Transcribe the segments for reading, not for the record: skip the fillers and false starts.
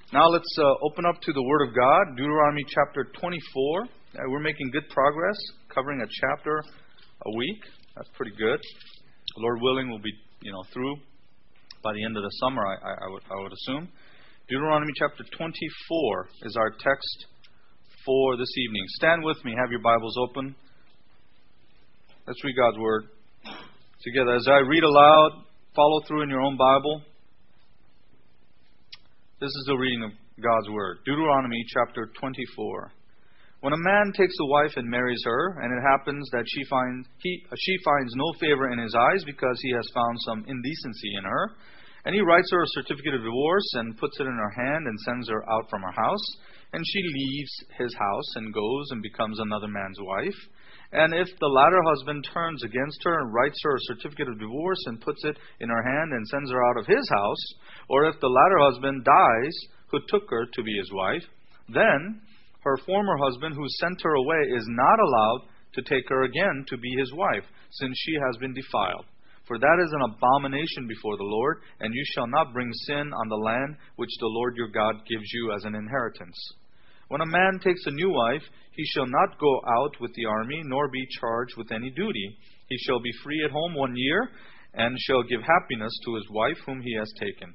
Now let's open up to the Word of God, Deuteronomy chapter 24. We're making good progress, covering a chapter a week. That's pretty good. Lord willing, we'll be through by the end of the summer, I would assume. Deuteronomy chapter 24 is our text for this evening. Stand with me. Have your Bibles open. Let's read God's Word together. As I read aloud, follow through in your own Bible. This is the reading of God's Word. Deuteronomy chapter 24. When a man takes a wife and marries her, and it happens that she finds no favor in his eyes because he has found some indecency in her, and he writes her a certificate of divorce and puts it in her hand and sends her out from her house, and she leaves his house and goes and becomes another man's wife, and if the latter husband turns against her and writes her a certificate of divorce and puts it in her hand and sends her out of his house, or if the latter husband dies who took her to be his wife, then her former husband who sent her away is not allowed to take her again to be his wife, since she has been defiled. For that is an abomination before the Lord, and you shall not bring sin on the land which the Lord your God gives you as an inheritance. When a man takes a new wife, he shall not go out with the army, nor be charged with any duty. He shall be free at home 1 year, and shall give happiness to his wife whom he has taken.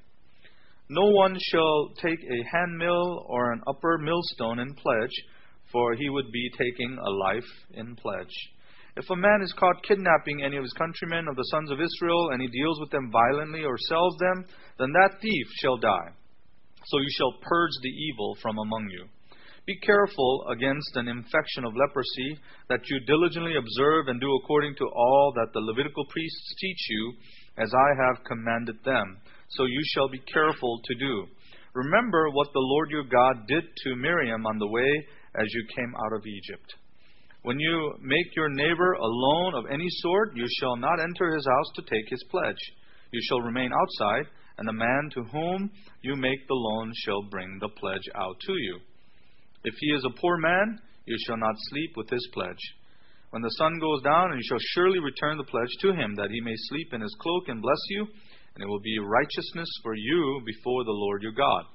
No one shall take a handmill or an upper millstone in pledge, for he would be taking a life in pledge. If a man is caught kidnapping any of his countrymen of the sons of Israel, and he deals with them violently or sells them, then that thief shall die. So you shall purge the evil from among you. Be careful against an infection of leprosy, that you diligently observe and do according to all that the Levitical priests teach you, as I have commanded them. So you shall be careful to do. Remember what the Lord your God did to Miriam on the way as you came out of Egypt. When you make your neighbor a loan of any sort, you shall not enter his house to take his pledge. You shall remain outside, and the man to whom you make the loan shall bring the pledge out to you. If he is a poor man, you shall not sleep with his pledge. When the sun goes down, and you shall surely return the pledge to him, that he may sleep in his cloak and bless you, and it will be righteousness for you before the Lord your God.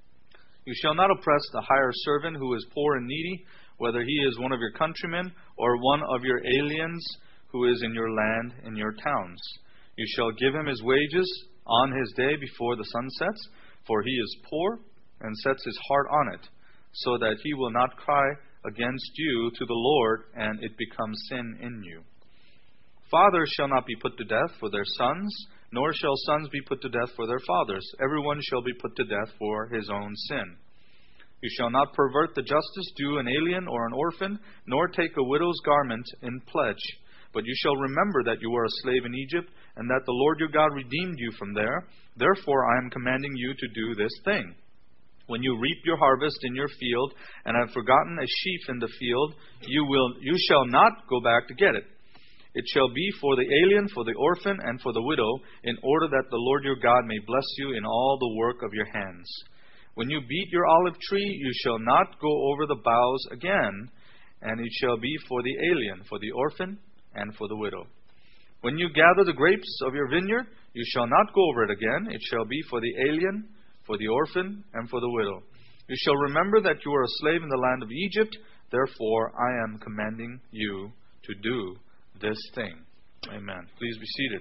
You shall not oppress the hired servant who is poor and needy, whether he is one of your countrymen or one of your aliens who is in your land, in your towns. You shall give him his wages on his day before the sun sets, for he is poor and sets his heart on it, so that he will not cry against you to the Lord, and it becomes sin in you. Fathers shall not be put to death for their sons, nor shall sons be put to death for their fathers. Everyone shall be put to death for his own sin. You shall not pervert the justice due an alien or an orphan, nor take a widow's garment in pledge. But you shall remember that you were a slave in Egypt, and that the Lord your God redeemed you from there. Therefore I am commanding you to do this thing. When you reap your harvest in your field, and have forgotten a sheaf in the field, you shall not go back to get it. It shall be for the alien, for the orphan, and for the widow, in order that the Lord your God may bless you in all the work of your hands. When you beat your olive tree, you shall not go over the boughs again, and it shall be for the alien, for the orphan, and for the widow. When you gather the grapes of your vineyard, you shall not go over it again. It shall be for the alien, for the orphan, and for the widow. You shall remember that you were a slave in the land of Egypt. Therefore I am commanding you to do this thing. Amen. Please be seated.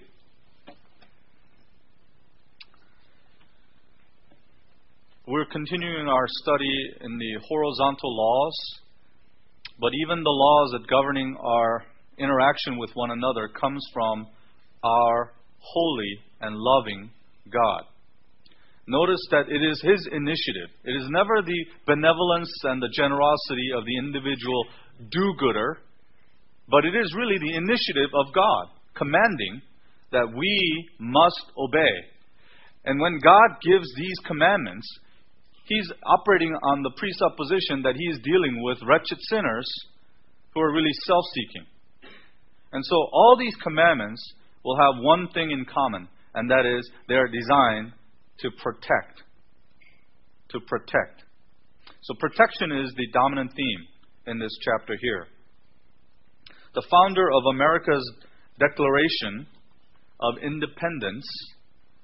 We're continuing our study in the horizontal laws, but even the laws that governing our interaction with one another comes from our holy and loving God. Notice that it is His initiative. It is never the benevolence and the generosity of the individual do-gooder, but it is really the initiative of God, commanding that we must obey. And when God gives these commandments, He's operating on the presupposition that He is dealing with wretched sinners who are really self-seeking. And so all these commandments will have one thing in common, and that is they are designed to protect. To protect. So protection is the dominant theme in this chapter here. The founder of America's Declaration of Independence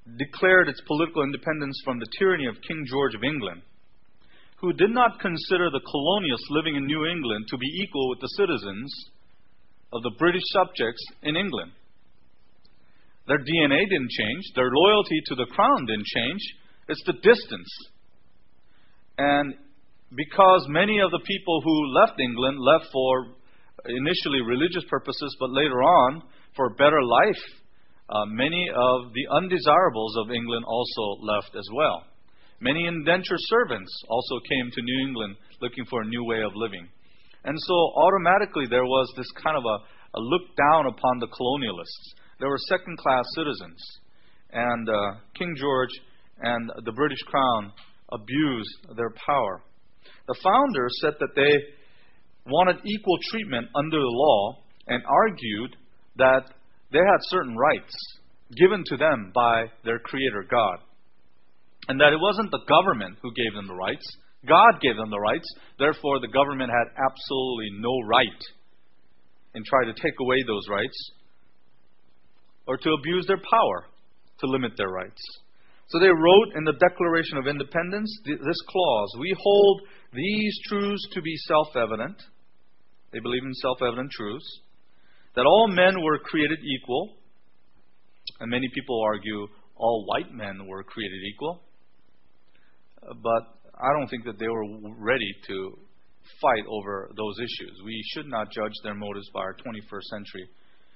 declared its political independence from the tyranny of King George of England, who did not consider the colonialists living in New England to be equal with the citizens of the British subjects in England. Their DNA didn't change. Their loyalty to the crown didn't change. It's the distance. And because many of the people who left England left for initially religious purposes, but later on for a better life, many of the undesirables of England also left as well. Many indentured servants also came to New England looking for a new way of living. And so automatically there was this kind of a look down upon the colonialists. There were second-class citizens. And King George and the British Crown abused their power. The founders said that they wanted equal treatment under the law and argued that they had certain rights given to them by their Creator God. And that it wasn't the government who gave them the rights. God gave them the rights. Therefore, the government had absolutely no right in trying to take away those rights or to abuse their power to limit their rights. So they wrote in the Declaration of Independence this clause: we hold these truths to be self-evident. They believe in self-evident truths. That all men were created equal. And many people argue all white men were created equal. But I don't think that they were ready to fight over those issues. We should not judge their motives by our 21st century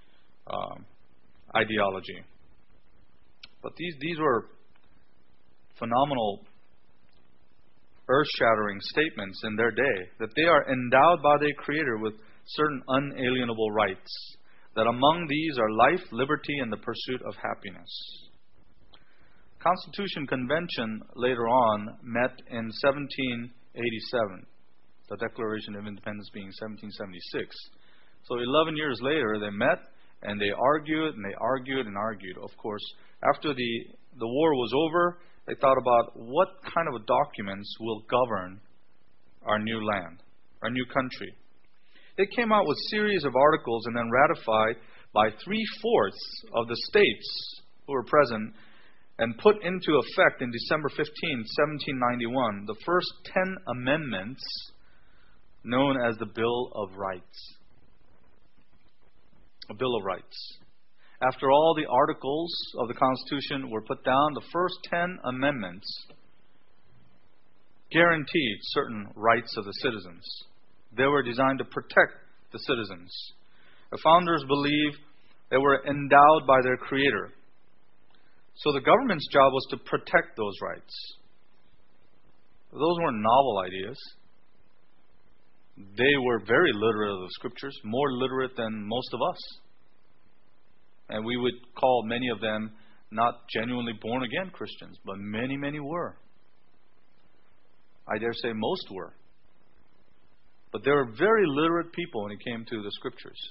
ideology. But these were phenomenal, earth-shattering statements in their day, that they are endowed by their Creator with certain unalienable rights, that among these are life, liberty, and the pursuit of happiness. Constitution Convention later on met in 1787, the Declaration of Independence being 1776. So 11 years later they met and they argued and they argued and argued. Of course, after the war was over, they thought about what kind of documents will govern our new land, our new country. They came out with a series of articles and then ratified by 3/4 of the states who were present and put into effect in December 15, 1791, the first 10 amendments known as the Bill of Rights. A Bill of Rights. After all the articles of the Constitution were put down, the first 10 amendments guaranteed certain rights of the citizens. They were designed to protect the citizens. The founders believed they were endowed by their Creator. So the government's job was to protect those rights. Those weren't novel ideas. They were very literate of the Scriptures, more literate than most of us. And we would call many of them not genuinely born-again Christians, but many, many were. I dare say most were. But they were very literate people when it came to the Scriptures.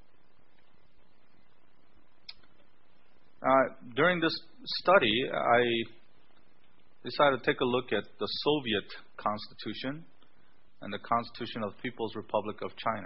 During this study, I decided to take a look at the Soviet Constitution and the Constitution of the People's Republic of China.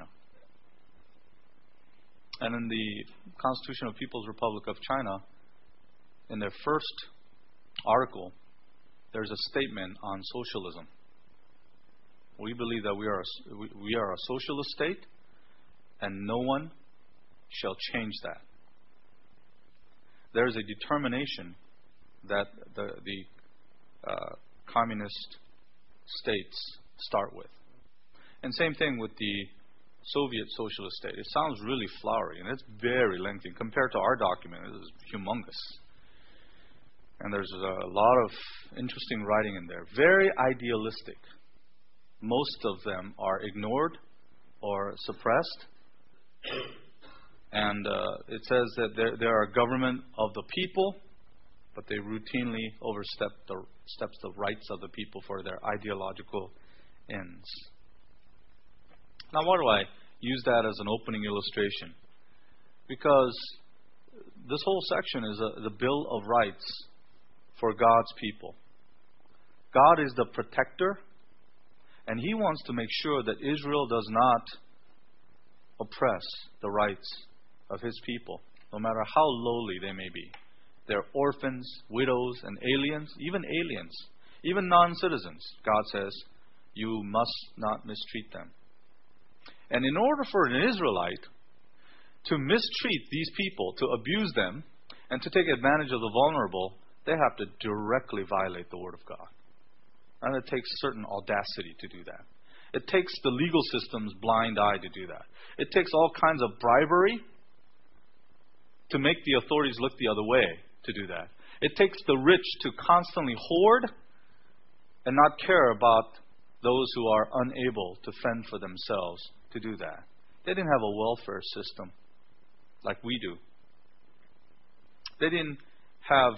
And in the Constitution of the People's Republic of China, in their first article, there's a statement on socialism. We believe that we are a socialist state, and no one shall change that. There is a determination that the communist states start with. And same thing with the Soviet socialist state. It sounds really flowery, and it's very lengthy. Compared to our document, it is humongous. And there's a lot of interesting writing in there. Very idealistic. Most of them are ignored or suppressed. And it says that they are a government of the people, but they routinely overstep the rights of the people for their ideological ends. Now, why do I use that as an opening illustration? Because this whole section is the Bill of Rights for God's people. God is the protector, and He wants to make sure that Israel does not oppress the rights of His people, no matter how lowly they may be. They're orphans, widows, and aliens, even non-citizens. God says, you must not mistreat them. And in order for an Israelite to mistreat these people, to abuse them, and to take advantage of the vulnerable, they have to directly violate the Word of God. And it takes certain audacity to do that. It takes the legal system's blind eye to do that. It takes all kinds of bribery to make the authorities look the other way to do that. It takes the rich to constantly hoard and not care about those who are unable to fend for themselves to do that. They didn't have a welfare system like we do. They didn't have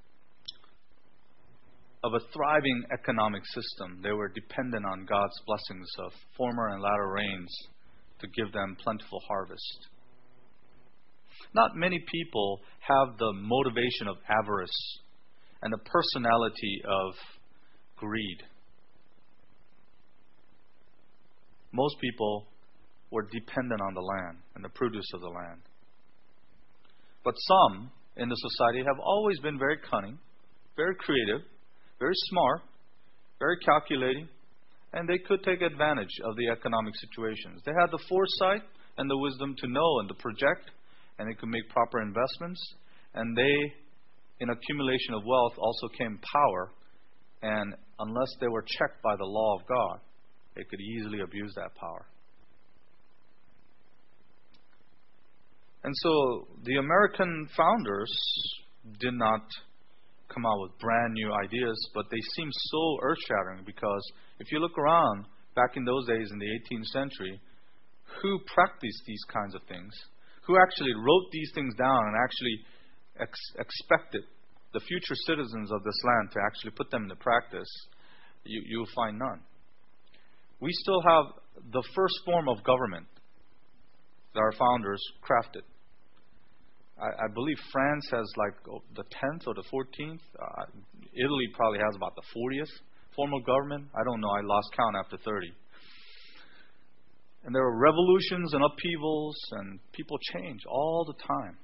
a thriving economic system. They were dependent on God's blessings of former and latter rains to give them plentiful harvest. Not many people have the motivation of avarice and the personality of greed. Most people were dependent on the land and the produce of the land. But some in the society have always been very cunning, very creative, very smart, very calculating, and they could take advantage of the economic situations. They had the foresight and the wisdom to know and to project, and they could make proper investments. And they, in accumulation of wealth, also came power. And unless they were checked by the law of God, they could easily abuse that power. And so the American founders did not come out with brand new ideas, but they seem so earth-shattering because if you look around back in those days in the 18th century, who practiced these kinds of things? Who actually wrote these things down and actually expected the future citizens of this land to actually put them into practice? You'll find none. We still have the first form of government that our founders crafted. I believe France has like the 10th or the 14th. Italy probably has about the 40th form of government. I don't know. I lost count after 30. And there are revolutions and upheavals, and people change all the time.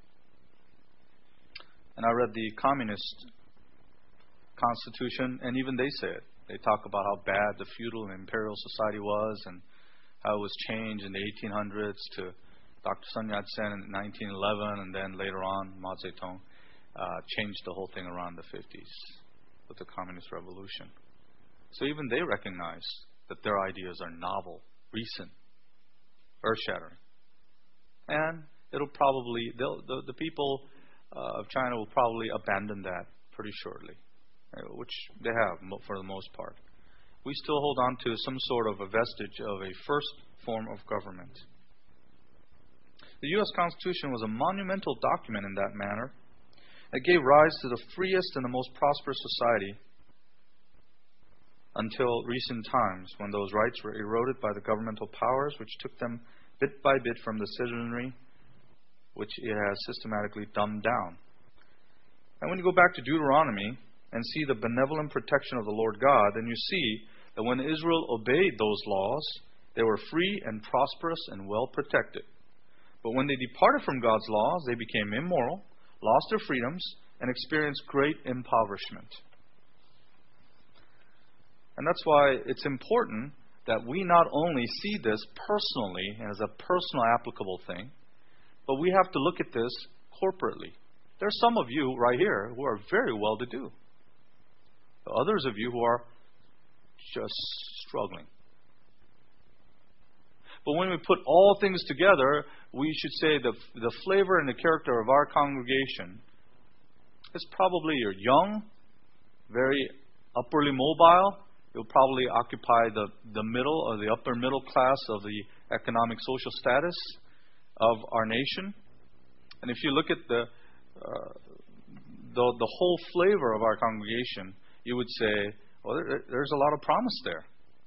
And I read the Communist Constitution, and even they say it. They talk about how bad the feudal and imperial society was, and how it was changed in the 1800s to Dr. Sun Yat-sen in 1911, and then later on, Mao Zedong changed the whole thing around the 50s with the Communist Revolution. So even they recognize that their ideas are novel, recent, earth-shattering. And it'll probably, the people of China will probably abandon that pretty shortly, which they have for the most part. We still hold on to some sort of a vestige of a first form of government. The U.S. Constitution was a monumental document in that manner. It gave rise to the freest and the most prosperous society until recent times, when those rights were eroded by the governmental powers, which took them bit by bit from the citizenry, which it has systematically dumbed down. And when you go back to Deuteronomy and see the benevolent protection of the Lord God, then you see that when Israel obeyed those laws, they were free and prosperous and well protected. But when they departed from God's laws, they became immoral, lost their freedoms, and experienced great impoverishment. And that's why it's important that we not only see this personally as a personal applicable thing, but we have to look at this corporately. There are some of you right here who are very well-to-do. Others of you who are just struggling. But when we put all things together, we should say the flavor and the character of our congregation is probably you're young, very upwardly mobile. You'll probably occupy the middle or the upper middle class of the economic social status of our nation. And if you look at the whole flavor of our congregation, you would say, well, there's a lot of promise there.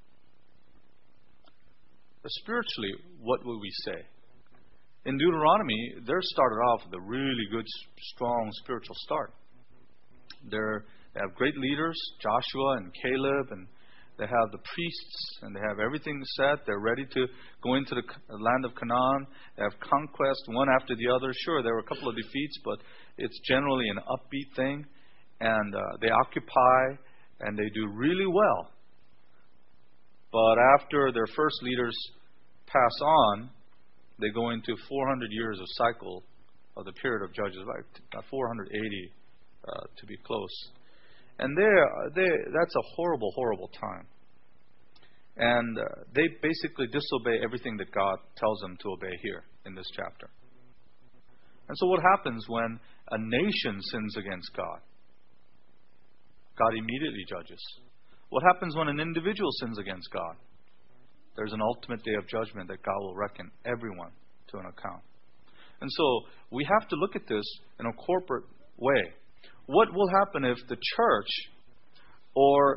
But spiritually, what will we say? In Deuteronomy, they're started off with a really good, strong spiritual start. They have great leaders, Joshua and Caleb, and They have the priests, and they have everything set. They're ready to go into the land of Canaan. They have conquest one after the other. Sure, there were a couple of defeats, but it's generally an upbeat thing. And they occupy, and they do really well. But after their first leaders pass on, they go into 400 years of cycle of the period of Judges, like 480 to be close. And that's a horrible, horrible time. And they basically disobey everything that God tells them to obey here in this chapter. And so what happens when a nation sins against God? God immediately judges. What happens when an individual sins against God? There's an ultimate day of judgment that God will reckon everyone to an account. And so we have to look at this in a corporate way. What will happen if the church or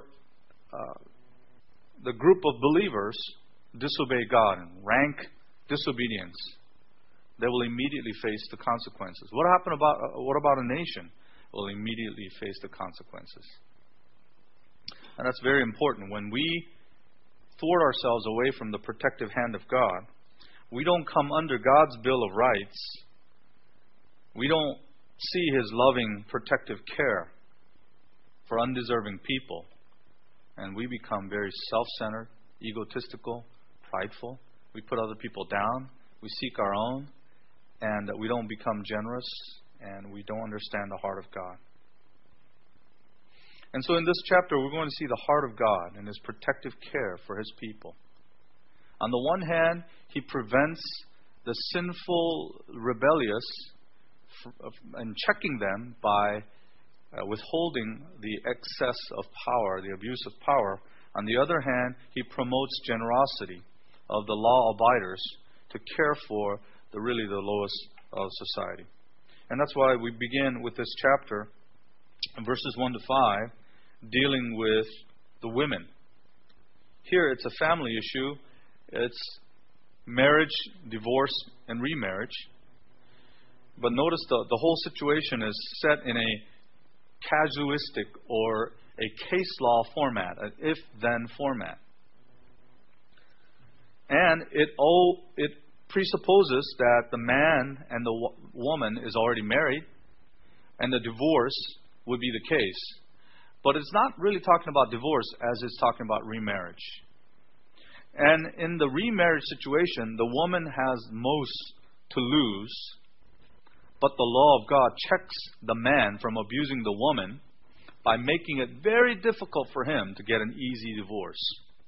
the group of believers disobey God and rank disobedience? They will immediately face the consequences. What about a nation? Will immediately face the consequences. And that's very important. When we thwart ourselves away from the protective hand of God, we don't come under God's Bill of Rights. We don't see His loving protective care for undeserving people. And we become very self-centered, egotistical, prideful. We put other people down. We seek our own. And we don't become generous. And we don't understand the heart of God. And so in this chapter, we're going to see the heart of God and His protective care for His people. On the one hand, He prevents the sinful, rebellious and checking them by withholding the excess of power, the abuse of power. On the other hand, He promotes generosity of the law abiders to care for the lowest of society. And that's why we begin with this chapter, verses 1 to 5, dealing with the women. Here it's a family issue. It's marriage, divorce, and remarriage. But notice the whole situation is set in a casuistic or a case law format, an if-then format. And it presupposes that the man and the woman is already married, and the divorce would be the case. But it's not really talking about divorce as it's talking about remarriage. And in the remarriage situation, the woman has most to lose, but the law of God checks the man from abusing the woman by making it very difficult for him to get an easy divorce.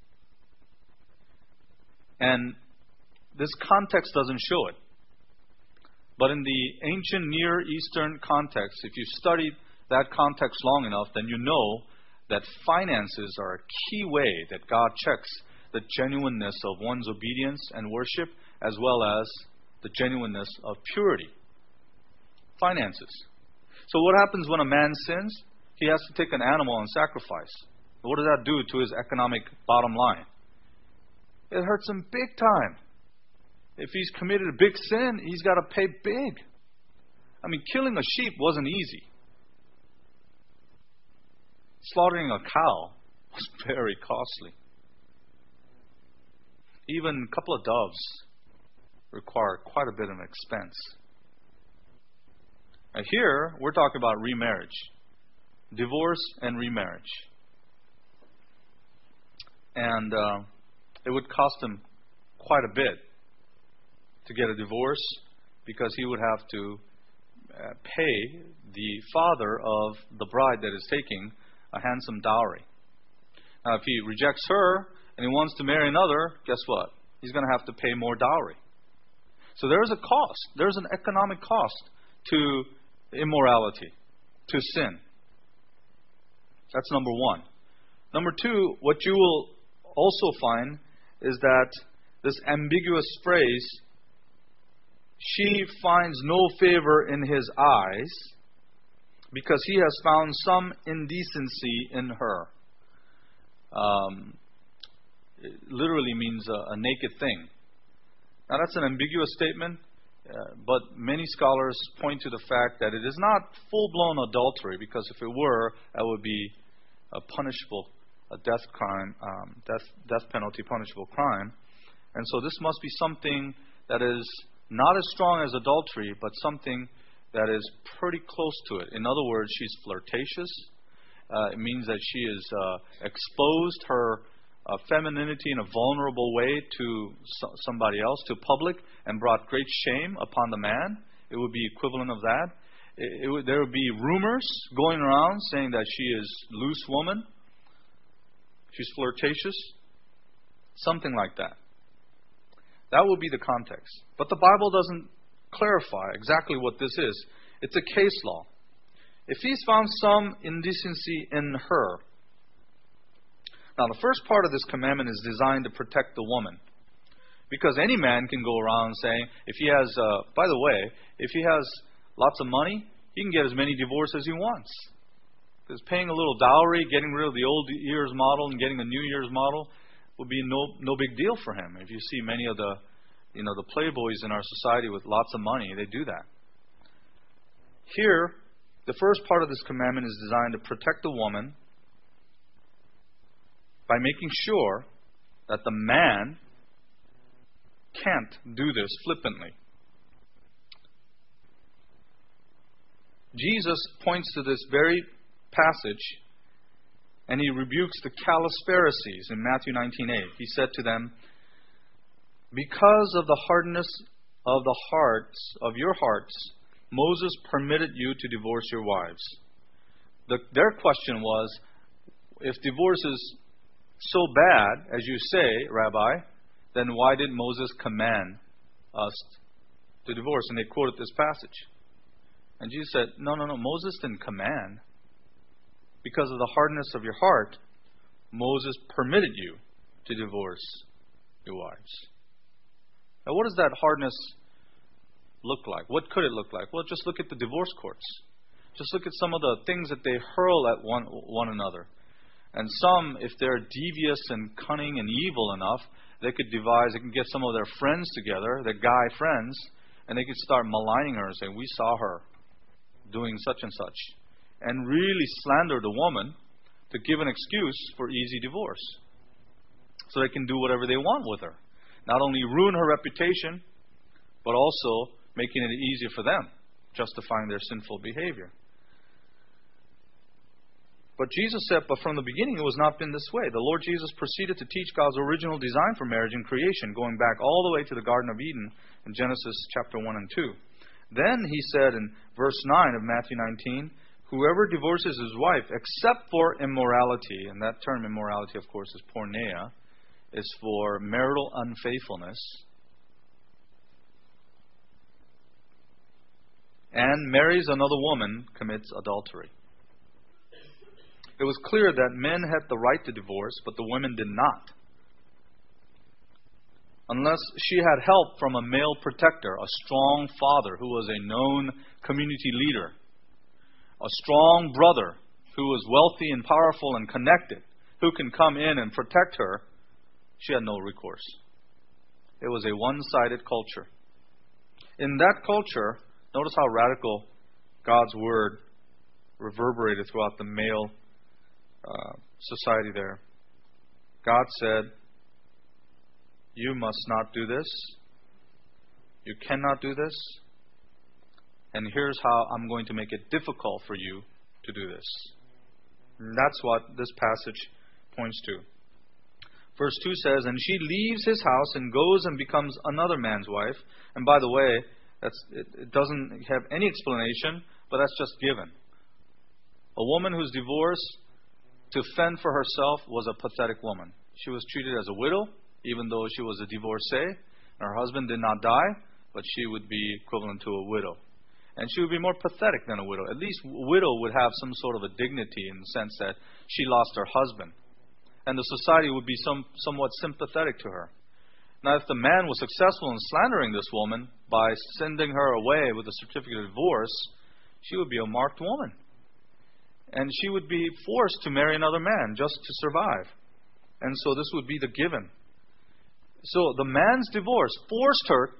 And this context doesn't show it. But in the ancient Near Eastern context, if you study that context long enough, then you know that finances are a key way that God checks the genuineness of one's obedience and worship, as well as the genuineness of purity. Finances. So what happens when a man sins? He has to take an animal and sacrifice. What does that do to his economic bottom line? It hurts him big time. If he's committed a big sin, he's got to pay big. I mean, killing a sheep wasn't easy. Slaughtering a cow was very costly. Even a couple of doves require quite a bit of expense. And here, we're talking about remarriage. Divorce and remarriage. And it would cost him quite a bit to get a divorce, because he would have to pay the father of the bride that is taking a handsome dowry. Now, if he rejects her and he wants to marry another, guess what? He's going to have to pay more dowry. So there's a cost. There's an economic cost to immorality, to sin. That's number one. Number two, what you will also find is that this ambiguous phrase, she finds no favor in his eyes because he has found some indecency in her. It literally means a naked thing. Now that's an ambiguous statement, but many scholars point to the fact that it is not full-blown adultery, because if it were, that would be punishable a death crime, death penalty punishable crime. And so this must be something that is not as strong as adultery, but something that is pretty close to it. In other words, she's flirtatious. It means that she is exposed her femininity in a vulnerable way to somebody else, to public, and brought great shame upon the man. It would be equivalent of that. There would be rumors going around saying that she is loose woman. She's flirtatious. Something like that. That would be the context. But the Bible doesn't clarify exactly what this is. It's a case law. If he's found some indecency in her. Now, the first part of this commandment is designed to protect the woman. Because any man can go around saying, if he has, by the way, if he has lots of money, he can get as many divorces as he wants. Because paying a little dowry, getting rid of the old year's model and getting a new year's model would be no big deal for him. If you see many of the playboys in our society with lots of money, they do that. Here, the first part of this commandment is designed to protect the woman by making sure that the man can't do this flippantly. Jesus points to this very passage and he rebukes the callous Pharisees in Matthew 19:8. He said to them, "Because of the hardness of the hearts of your hearts, Moses permitted you to divorce your wives." Their question was, if divorce is so bad, as you say, Rabbi, then why did Moses command us to divorce? And they quoted this passage. And Jesus said, no, Moses didn't command. Because of the hardness of your heart, Moses permitted you to divorce your wives. Now, what does that hardness look like? What could it look like? Well, just look at the divorce courts. Just look at some of the things that they hurl at one another. And some, if they're devious and cunning and evil enough, they can get some of their friends together, their guy friends, and they could start maligning her and say, we saw her doing such and such. And really slander the woman to give an excuse for easy divorce. So they can do whatever they want with her. Not only ruin her reputation, but also making it easier for them, justifying their sinful behavior. But Jesus said, but from the beginning it was not been this way. The Lord Jesus proceeded to teach God's original design for marriage and creation, going back all the way to the Garden of Eden in Genesis chapter 1 and 2. Then he said in verse 9 of Matthew 19, whoever divorces his wife except for immorality, and that term immorality, of course, is porneia, is for marital unfaithfulness, and marries another woman, commits adultery. It was clear that men had the right to divorce, but the women did not. Unless she had help from a male protector, a strong father who was a known community leader, a strong brother who was wealthy and powerful and connected, who can come in and protect her, she had no recourse. It was a one-sided culture. In that culture, notice how radical God's word reverberated throughout the male society there. God said, you must not do this. You cannot do this. And here's how I'm going to make it difficult for you to do this. And that's what this passage points to. Verse 2 says, and she leaves his house and goes and becomes another man's wife. And by the way, it doesn't have any explanation, but that's just given. A woman who's divorced to fend for herself was a pathetic woman. She was treated as a widow, even though she was a divorcee. And her husband did not die, but she would be equivalent to a widow. And she would be more pathetic than a widow. At least a widow would have some sort of a dignity in the sense that she lost her husband. And the society would be somewhat sympathetic to her. Now, if the man was successful in slandering this woman by sending her away with a certificate of divorce, she would be a marked woman. And she would be forced to marry another man just to survive. And so this would be the given. So the man's divorce forced her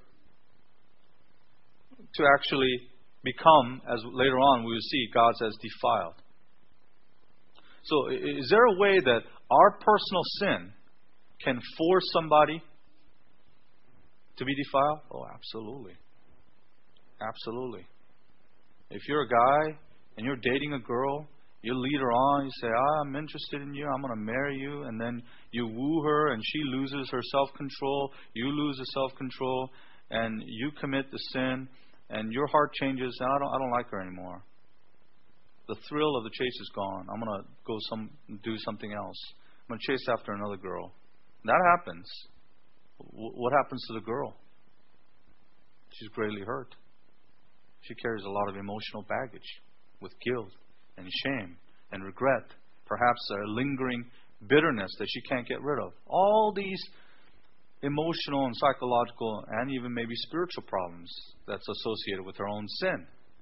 to actually become, as later on we will see, God says, defiled. So is there a way that our personal sin can force somebody to be defiled? Oh, absolutely. Absolutely. If you're a guy and you're dating a girl, you lead her on, you say, I'm interested in you, I'm going to marry you, and then you woo her and she loses her self-control, you lose the self-control, and you commit the sin, and your heart changes, and I don't like her anymore. The thrill of the chase is gone. I'm going to go do something else. I'm going to chase after another girl. That happens. What happens to the girl? She's greatly hurt. She carries a lot of emotional baggage with guilt and shame and regret, perhaps a lingering bitterness that she can't get rid of. All these emotional and psychological and even maybe spiritual problems that's associated with her own sin.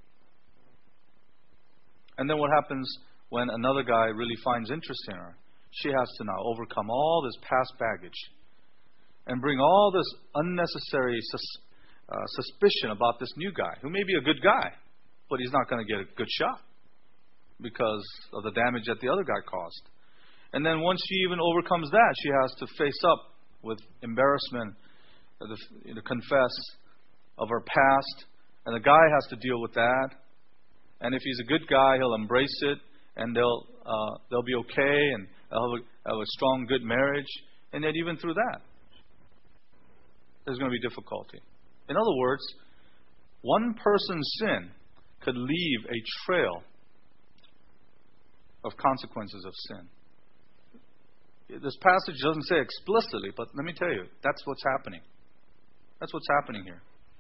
And then what happens when another guy really finds interest in her? She has to now overcome all this past baggage and bring all this unnecessary suspicion about this new guy, who may be a good guy, but he's not going to get a good shot because of the damage that the other guy caused. And then once she even overcomes that, she has to face up with embarrassment, to confess of her past, and the guy has to deal with that. And if he's a good guy, he'll embrace it, and they'll be okay, and they'll have a strong, good marriage. And yet, even through that, there's going to be difficulty. In other words, one person's sin could leave a trail of consequences of sin. This passage doesn't say explicitly, but let me tell you, that's what's happening. That's what's happening here.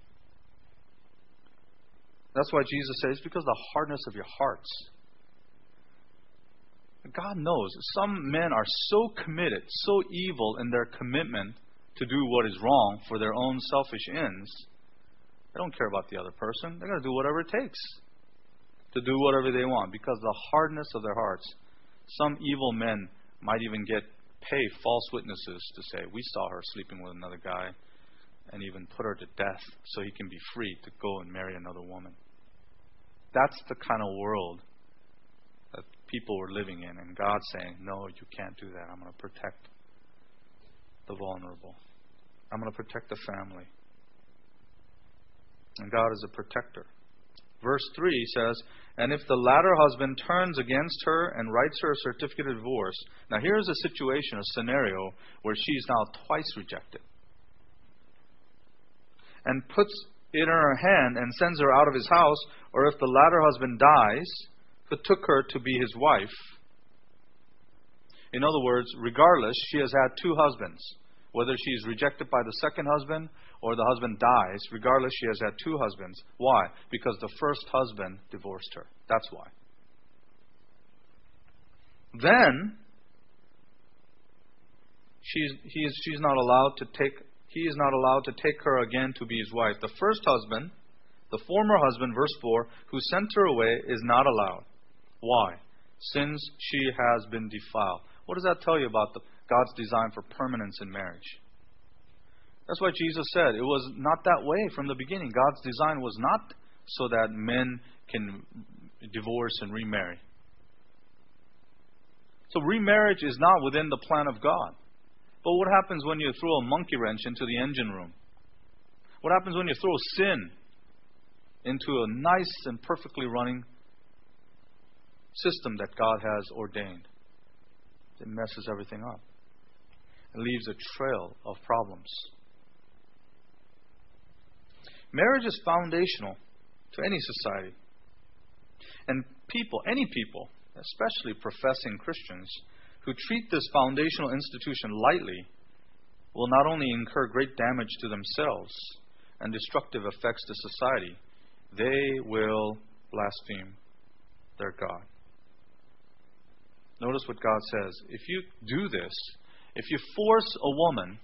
That's why Jesus says, because of the hardness of your hearts. God knows some men are so committed, so evil in their commitment to do what is wrong for their own selfish ends. They don't care about the other person. They're going to do whatever it takes to do whatever they want because of the hardness of their hearts. Some evil men might even pay false witnesses to say, we saw her sleeping with another guy, and even put her to death so he can be free to go and marry another woman. That's the kind of world that people were living in, and God's saying, no, you can't do that. I'm going to protect the vulnerable. I'm going to protect the family. And God is a protector. Verse 3 says, and if the latter husband turns against her and writes her a certificate of divorce. Now here's a situation, a scenario, where she's now twice rejected. And puts it in her hand and sends her out of his house, or if the latter husband dies, who took her to be his wife. In other words, regardless, she has had two husbands. Whether she is rejected by the second husband or the husband dies, regardless, she has had two husbands. Why? Because the first husband divorced her. That's why. Then he is not allowed to take her again to be his wife. The first husband, the former husband, verse 4, who sent her away, is not allowed. Why? Since she has been defiled. What does that tell you about God's design for permanence in marriage? That's why Jesus said it was not that way from the beginning. God's design was not so that men can divorce and remarry. So remarriage is not within the plan of God. But what happens when you throw a monkey wrench into the engine room? What happens when you throw sin into a nice and perfectly running system that God has ordained? It messes everything up. It leaves a trail of problems. Marriage is foundational to any society. And any people, especially professing Christians, who treat this foundational institution lightly will not only incur great damage to themselves and destructive effects to society, they will blaspheme their God. Notice what God says. If you do this, if you force a woman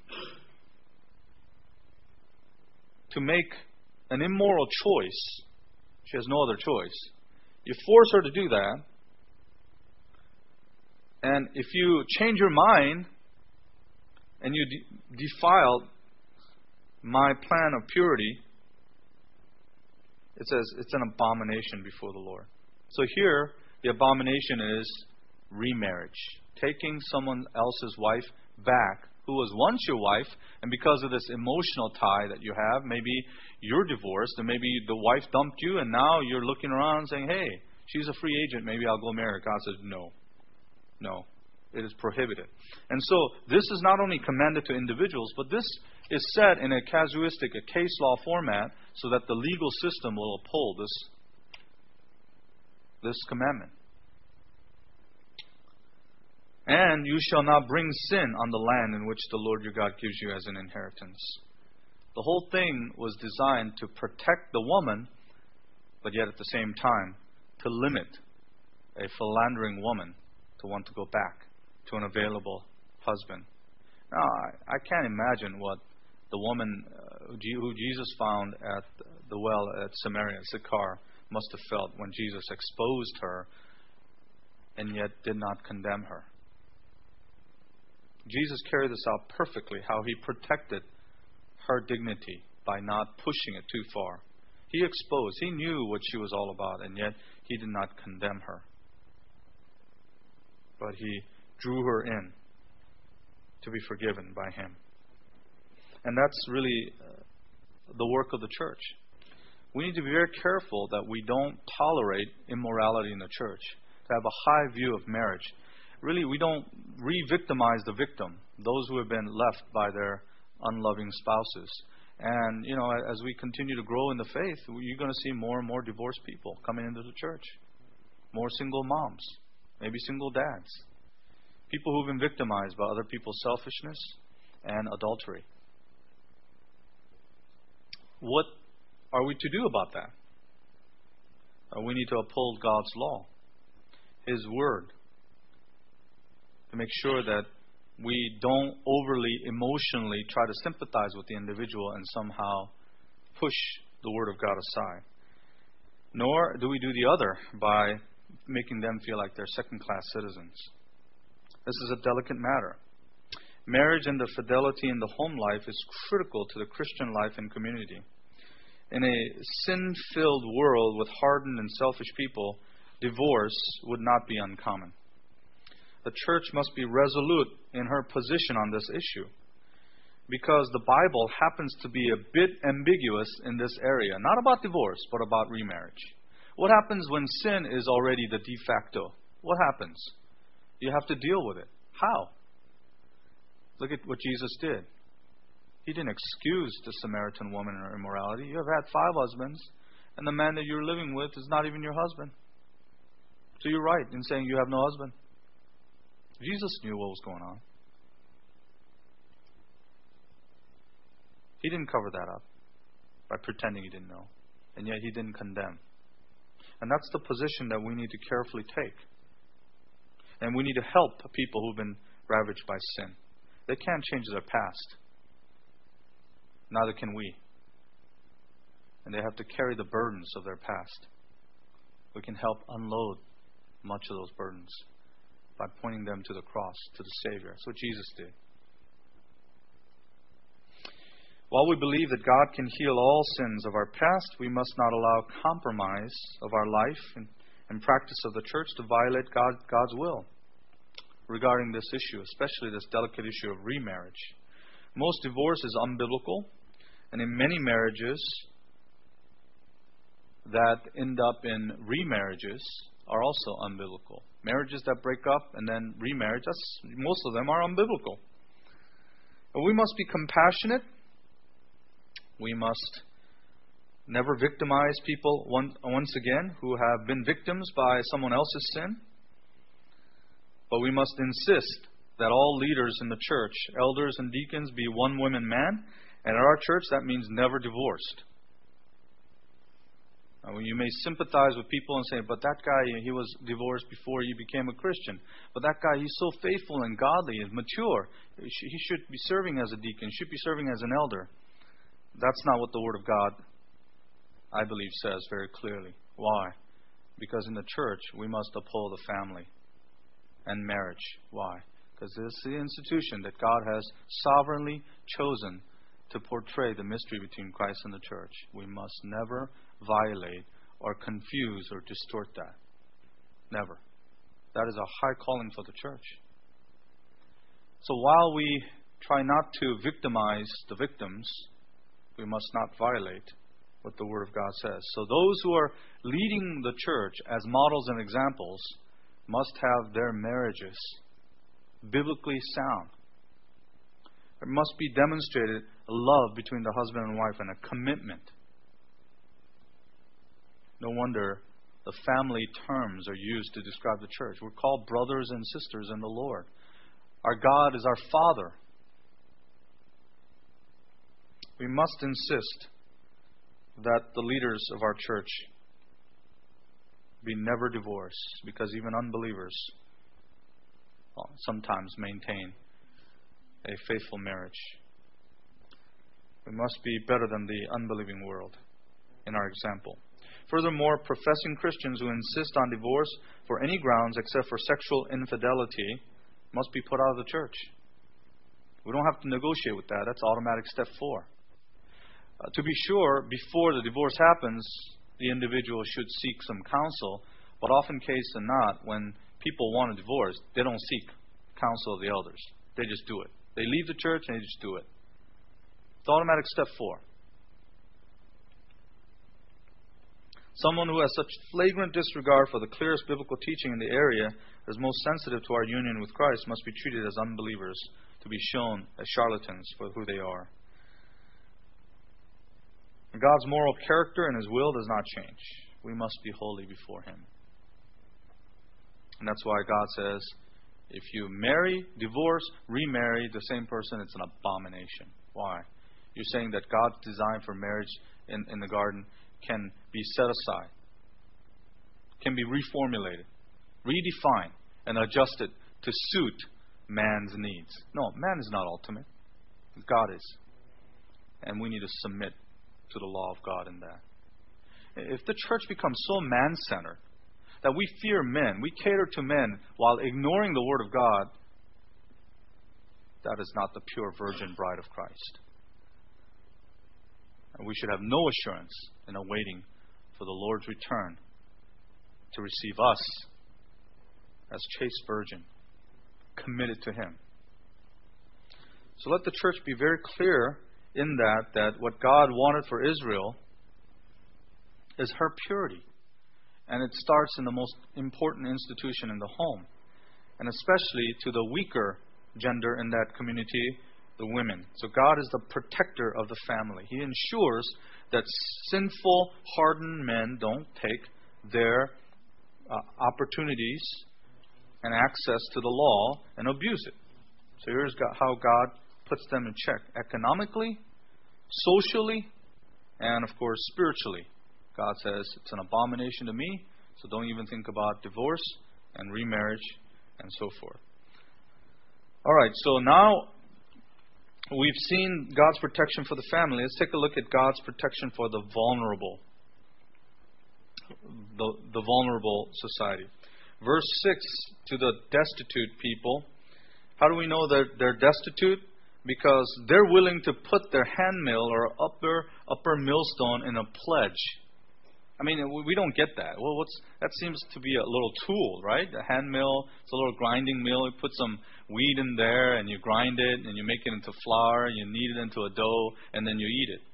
to make an immoral choice, she has no other choice. You force her to do that, and if you change your mind and you defile my plan of purity, it says it's an abomination before the Lord. So here, the abomination is remarriage. Taking someone else's wife back who was once your wife, and because of this emotional tie that you have, maybe you're divorced, and maybe the wife dumped you, and now you're looking around saying, hey, she's a free agent, maybe I'll go marry her. God says, no. It is prohibited. And so this is not only commanded to individuals, but this is set in a casuistic, a case law format, so that the legal system will uphold this commandment. And you shall not bring sin on the land in which the Lord your God gives you as an inheritance. The whole thing was designed to protect the woman, but yet at the same time to limit a philandering woman to want to go back to an available husband. Now, I can't imagine what the woman who Jesus found at the well at Samaria, Sychar, must have felt when Jesus exposed her and yet did not condemn her. Jesus carried this out perfectly, how He protected her dignity by not pushing it too far. He exposed, He knew what she was all about, and yet He did not condemn her. But He drew her in to be forgiven by Him. And that's really the work of the church. We need to be very careful that we don't tolerate immorality in the church, to have a high view of marriage. Really, we don't re-victimize the victim, those who have been left by their unloving spouses. And, as we continue to grow in the faith, you're going to see more and more divorced people coming into the church. More single moms, maybe single dads. People who've been victimized by other people's selfishness and adultery. What are we to do about that? We need to uphold God's law, His Word, to make sure that we don't overly emotionally try to sympathize with the individual and somehow push the Word of God aside. Nor do we do the other by making them feel like they're second-class citizens. This is a delicate matter. Marriage and the fidelity in the home life is critical to the Christian life and community. In a sin-filled world with hardened and selfish people, divorce would not be uncommon. The church must be resolute in her position on this issue, because the Bible happens to be a bit ambiguous in this area. Not about divorce, but about remarriage. What happens when sin is already the de facto? What happens? You have to deal with it. How? Look at what Jesus did. He didn't excuse the Samaritan woman in her immorality. You have had 5 husbands, and the man that you're living with is not even your husband. So you're right in saying you have no husband. Jesus knew what was going on. He didn't cover that up by pretending He didn't know. And yet He didn't condemn. And that's the position that we need to carefully take. And we need to help people who've been ravaged by sin. They can't change their past. Neither can we. And they have to carry the burdens of their past. We can help unload much of those burdens by pointing them to the cross, to the Savior. That's what Jesus did. While we believe that God can heal all sins of our past, we must not allow compromise of our life and practice of the church to violate God's will regarding this issue, especially this delicate issue of remarriage. Most divorce is unbiblical, and in many marriages that end up in remarriages are also unbiblical. Marriages that break up and then remarriage, most of them are unbiblical. But we must be compassionate. We must never victimize people once again who have been victims by someone else's sin. But we must insist that all leaders in the church, elders and deacons, be one woman man. And at our church, that means never divorced. Now, you may sympathize with people and say, but that guy, he was divorced before he became a Christian. But that guy, he's so faithful and godly and mature. He should be serving as a deacon. He should be serving as an elder. That's not what the Word of God, I believe, says very clearly. Why? Because in the church, we must uphold the family and marriage. Why? Because this is the institution that God has sovereignly chosen to portray the mystery between Christ and the church. We must never violate or confuse or distort that. Never. That is a high calling for the church. So while we try not to victimize the victims, we must not violate what the Word of God says. So those who are leading the church as models and examples must have their marriages biblically sound. There must be demonstrated a love between the husband and wife and a commitment. No wonder the family terms are used to describe the church. We're called brothers and sisters in the Lord. Our God is our Father. We must insist that the leaders of our church be never divorced, because even unbelievers sometimes maintain a faithful marriage. We must be better than the unbelieving world in our example. Furthermore, professing Christians who insist on divorce for any grounds except for sexual infidelity must be put out of the church. We don't have to negotiate with that. That's automatic step 4. To be sure, before the divorce happens, the individual should seek some counsel, but often case than not, when people want a divorce, they don't seek counsel of the elders. They just do it. They leave the church and they just do it. It's automatic step 4. Someone who has such flagrant disregard for the clearest biblical teaching in the area as most sensitive to our union with Christ must be treated as unbelievers, to be shown as charlatans for who they are. God's moral character and His will does not change. We must be holy before Him. And that's why God says, if you marry, divorce, remarry the same person, it's an abomination. Why? You're saying that God's design for marriage in the garden can be set aside, can be reformulated, redefined, and adjusted to suit man's needs. No, man is not ultimate. God is. And we need to submit to the law of God in that. If the church becomes so man-centered that we fear men, we cater to men while ignoring the Word of God, that is not the pure virgin bride of Christ. And we should have no assurance in awaiting for the Lord's return to receive us as chaste virgin, committed to Him. So let the church be very clear in that what God wanted for Israel is her purity. And it starts in the most important institution in the home. And especially to the weaker gender in that community, the women. So God is the protector of the family. He ensures that sinful, hardened men don't take their opportunities and access to the law and abuse it. So here's how God puts them in check. Economically, socially, and of course spiritually. God says, it's an abomination to me, so don't even think about divorce and remarriage and so forth. Alright, so now we've seen God's protection for the family. Let's take a look at God's protection for the vulnerable. The vulnerable society. Verse 6, to the destitute people. How do we know that they're destitute? Because they're willing to put their handmill or upper millstone in a pledge. I mean, we don't get that. Well, that seems to be a little tool, right? A hand mill, it's a little grinding mill. You put some wheat in there and you grind it and you make it into flour, you knead it into a dough, and then you eat it.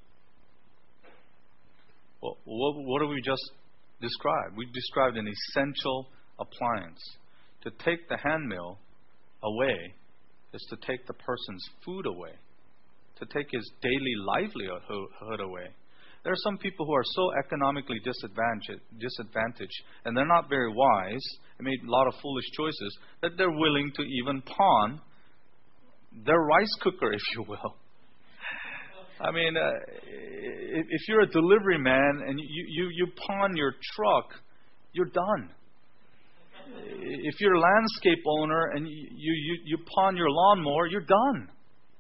Well, what do we just describe? We described an essential appliance. To take the hand mill away is to take the person's food away, to take his daily livelihood away. There are some people who are so economically disadvantaged, and they're not very wise, and made a lot of foolish choices, that they're willing to even pawn their rice cooker, if you will. I mean, if you're a delivery man and you pawn your truck, you're done. If you're a landscape owner and you pawn your lawnmower, you're done.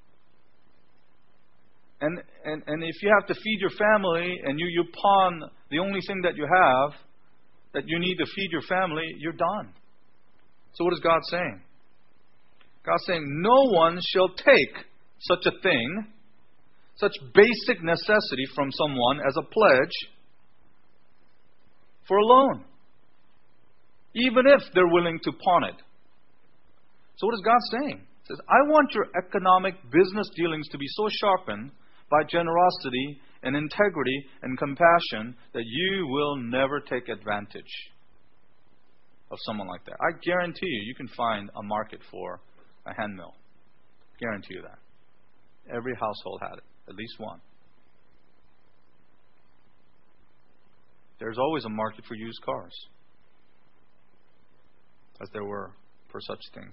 And if you have to feed your family and you pawn the only thing that you have that you need to feed your family, you're done. So what is God saying? God's saying, no one shall take such a thing, such basic necessity from someone as a pledge for a loan. even if they're willing to pawn it. So what is God saying? He says, I want your economic business dealings to be so sharpened by generosity and integrity and compassion that you will never take advantage of someone like that. I guarantee you can find a market for a hand mill. Guarantee you that. Every household had it, at least one. There's always a market for used cars, as there were for such things.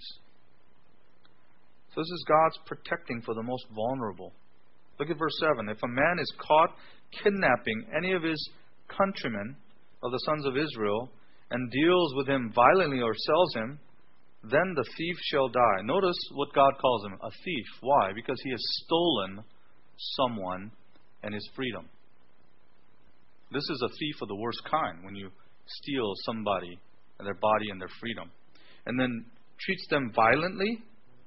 So this is God's protecting for the most vulnerable. Look at verse 7. If a man is caught kidnapping any of his countrymen of the sons of Israel and deals with him violently or sells him, then the thief shall die. Notice what God calls him, a thief. Why? Because he has stolen someone and his freedom. This is a thief of the worst kind, when you steal somebody and their body and their freedom. And then treats them violently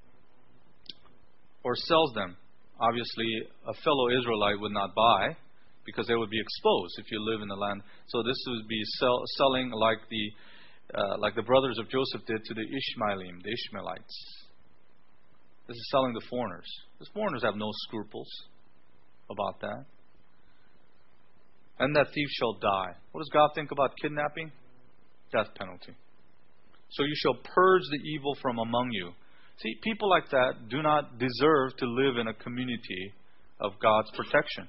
or sells them. Obviously, a fellow Israelite would not buy because they would be exposed if you live in the land. So this would be selling like the brothers of Joseph did to the Ishmaelim, the Ishmaelites. This is selling to foreigners. These foreigners have no scruples about that. And that thief shall die. What does God think about kidnapping? Death penalty. So you shall purge the evil from among you. See, people like that do not deserve to live in a community of God's protection.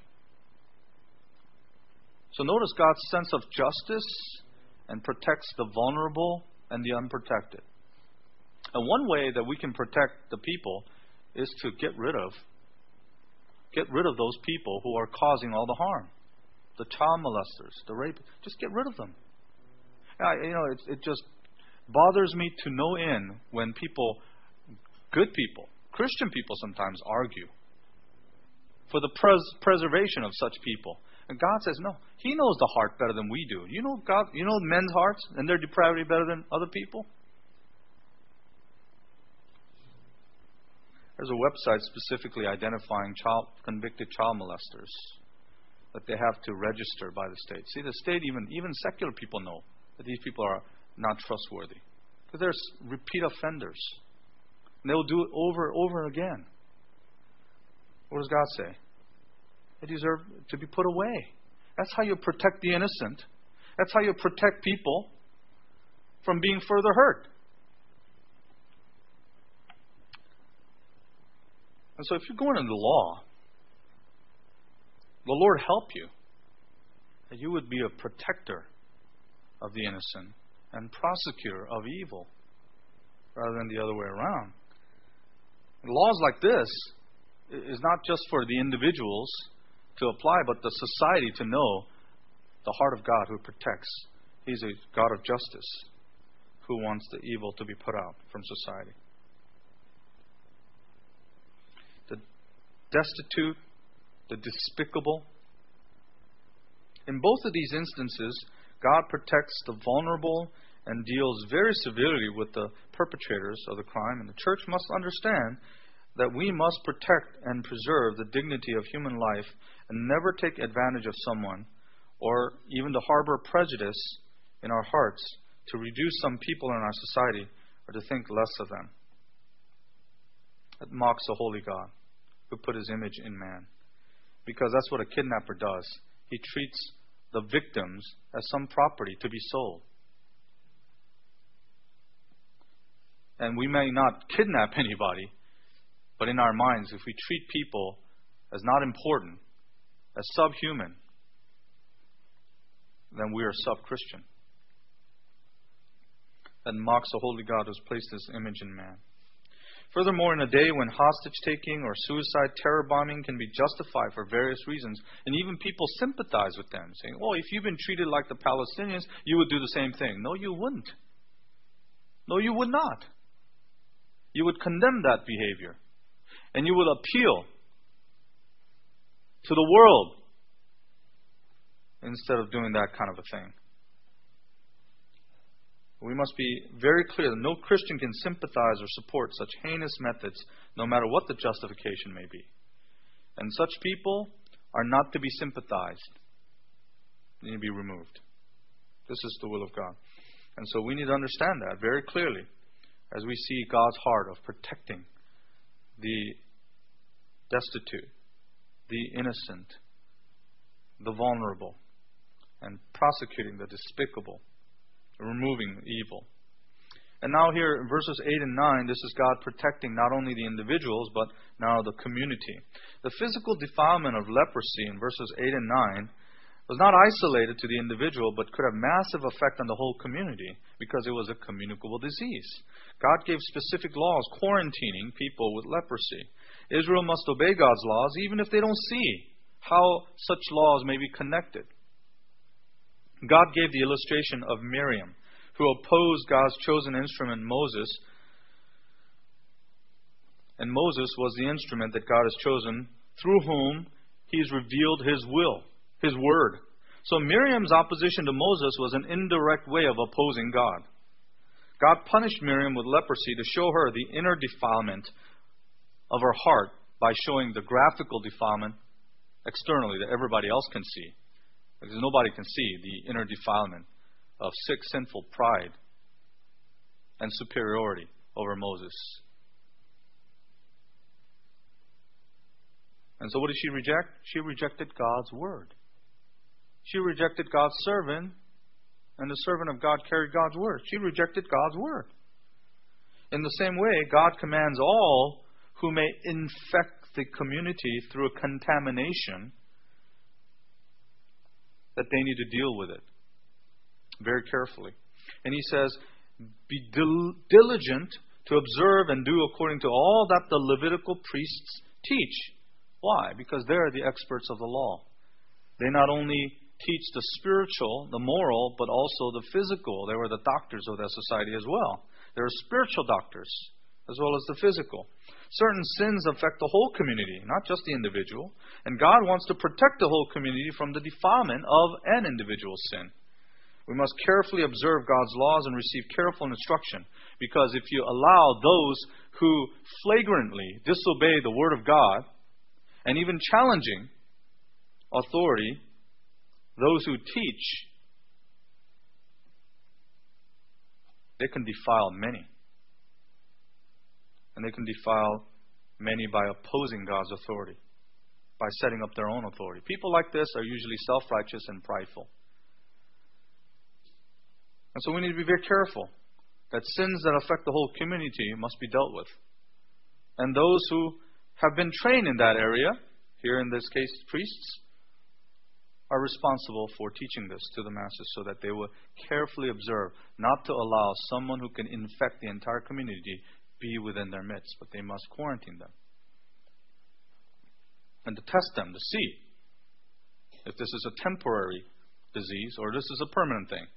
So notice God's sense of justice and protects the vulnerable and the unprotected. And one way that we can protect the people is to get rid of those people who are causing all the harm. The child molesters, the rapists. Just get rid of them. It just bothers me to no end when people, good people, Christian people sometimes argue for the preservation of such people. And God says, no, He knows the heart better than we do. You know God, you know men's hearts and their depravity better than other people? There's a website specifically identifying convicted child molesters that they have to register by the state. See, the state, even secular people know that these people are not trustworthy. Because they're repeat offenders. And they'll do it over and over again. What does God say? They deserve to be put away. That's how you protect the innocent. That's how you protect people from being further hurt. And so if you're going into law, the Lord help you that you would be a protector of the innocent and prosecutor of evil rather than the other way around. And laws like this is not just for the individuals to apply, but the society to know the heart of God who protects. He's a God of justice who wants the evil to be put out from society. The destitute, the despicable. In both of these instances, God protects the vulnerable and deals very severely with the perpetrators of the crime. And the church must understand that we must protect and preserve the dignity of human life and never take advantage of someone or even to harbor prejudice in our hearts to reduce some people in our society or to think less of them. It mocks the holy God who put His image in man. Because that's what a kidnapper does. He treats the victims as some property to be sold. And we may not kidnap anybody, but in our minds, if we treat people as not important, as subhuman, then we are sub-Christian. That mocks the holy God who has placed His image in man. Furthermore, in a day when hostage-taking or suicide terror bombing can be justified for various reasons, and even people sympathize with them, saying, oh, if you've been treated like the Palestinians, you would do the same thing. No, you wouldn't. No, you would not. You would condemn that behavior. And you would appeal to the world instead of doing that kind of a thing. We must be very clear that no Christian can sympathize or support such heinous methods, no matter what the justification may be. And such people are not to be sympathized. They need to be removed. This is the will of God. And so we need to understand that very clearly as we see God's heart of protecting the destitute, the innocent, the vulnerable, and prosecuting the despicable, removing evil. And now here in verses 8 and 9, this is God protecting not only the individuals, but now the community. The physical defilement of leprosy in verses 8 and 9 was not isolated to the individual, but could have massive effect on the whole community because it was a communicable disease. God gave specific laws quarantining people with leprosy. Israel must obey God's laws even if they don't see how such laws may be connected. God gave the illustration of Miriam, who opposed God's chosen instrument, Moses. And Moses was the instrument that God has chosen, through whom He has revealed His will, His word. So Miriam's opposition to Moses was an indirect way of opposing God. God punished Miriam with leprosy to show her the inner defilement of her heart by showing the graphical defilement externally that everybody else can see. Because nobody can see the inner defilement of sick, sinful pride and superiority over Moses. And so what did she reject? She rejected God's word. She rejected God's servant, and the servant of God carried God's word. She rejected God's word. In the same way, God commands all who may infect the community through a contamination that they need to deal with it very carefully. And He says, be diligent to observe and do according to all that the Levitical priests teach. Why? Because they're the experts of the law. They not only teach the spiritual, the moral, but also the physical. They were the doctors of that society as well. They were spiritual doctors as well as the physical. Certain sins affect the whole community, not just the individual. And God wants to protect the whole community from the defilement of an individual's sin. We must carefully observe God's laws and receive careful instruction. Because if you allow those who flagrantly disobey the Word of God, and even challenging authority, those who teach, they can defile many. And they can defile many by opposing God's authority, by setting up their own authority. People like this are usually self-righteous and prideful. And so we need to be very careful that sins that affect the whole community must be dealt with. And those who have been trained in that area, here in this case priests, are responsible for teaching this to the masses so that they will carefully observe not to allow someone who can infect the entire community be within their midst, but they must quarantine them and to test them to see if this is a temporary disease or this is a permanent thing.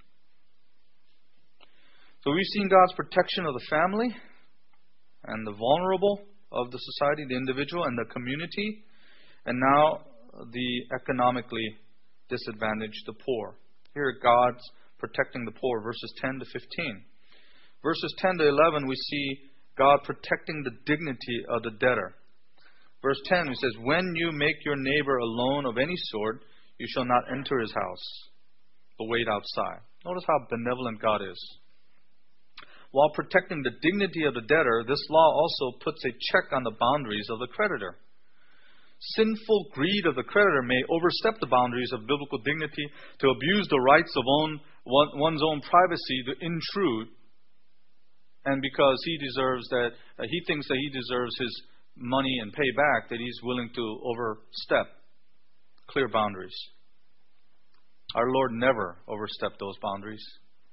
So we've seen God's protection of the family and the vulnerable of the society, the individual and the community, and now the economically disadvantaged, the poor. Here God's protecting the poor, verses 10 to 15. Verses 10 to 11, we see God protecting the dignity of the debtor. Verse 10, he says, when you make your neighbor a loan of any sort, you shall not enter his house, but wait outside. Notice how benevolent God is. While protecting the dignity of the debtor, this law also puts a check on the boundaries of the creditor. Sinful greed of the creditor may overstep the boundaries of biblical dignity to abuse the rights of one's own privacy to intrude. And because he thinks that he deserves his money and pay back, that he's willing to overstep clear boundaries. Our Lord never overstepped those boundaries.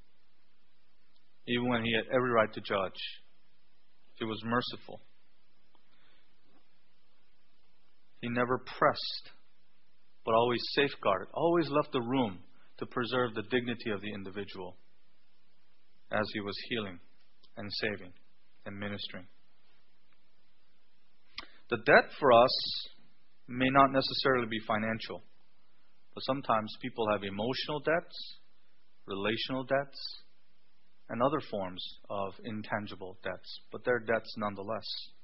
Even when He had every right to judge, He was merciful. He never pressed, but always safeguarded, always left the room to preserve the dignity of the individual as He was healing and saving and ministering. The debt for us may not necessarily be financial, but sometimes people have emotional debts, relational debts, and other forms of intangible debts, but they're debts nonetheless.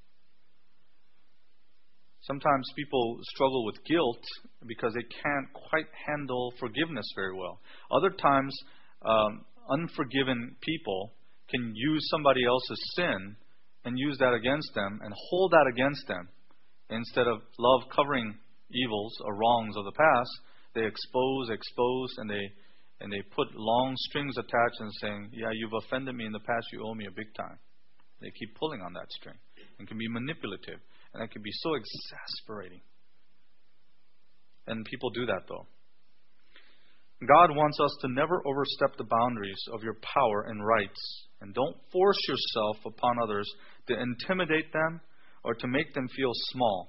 Sometimes people struggle with guilt because they can't quite handle forgiveness very well. Other times, unforgiven people can use somebody else's sin and use that against them and hold that against them. Instead of love covering evils or wrongs of the past, they expose, and they put long strings attached and saying, yeah, you've offended me in the past, you owe me a big time. They keep pulling on that string and can be manipulative, and that can be so exasperating. And people do that though. God wants us to never overstep the boundaries of your power and rights. And don't force yourself upon others to intimidate them or to make them feel small.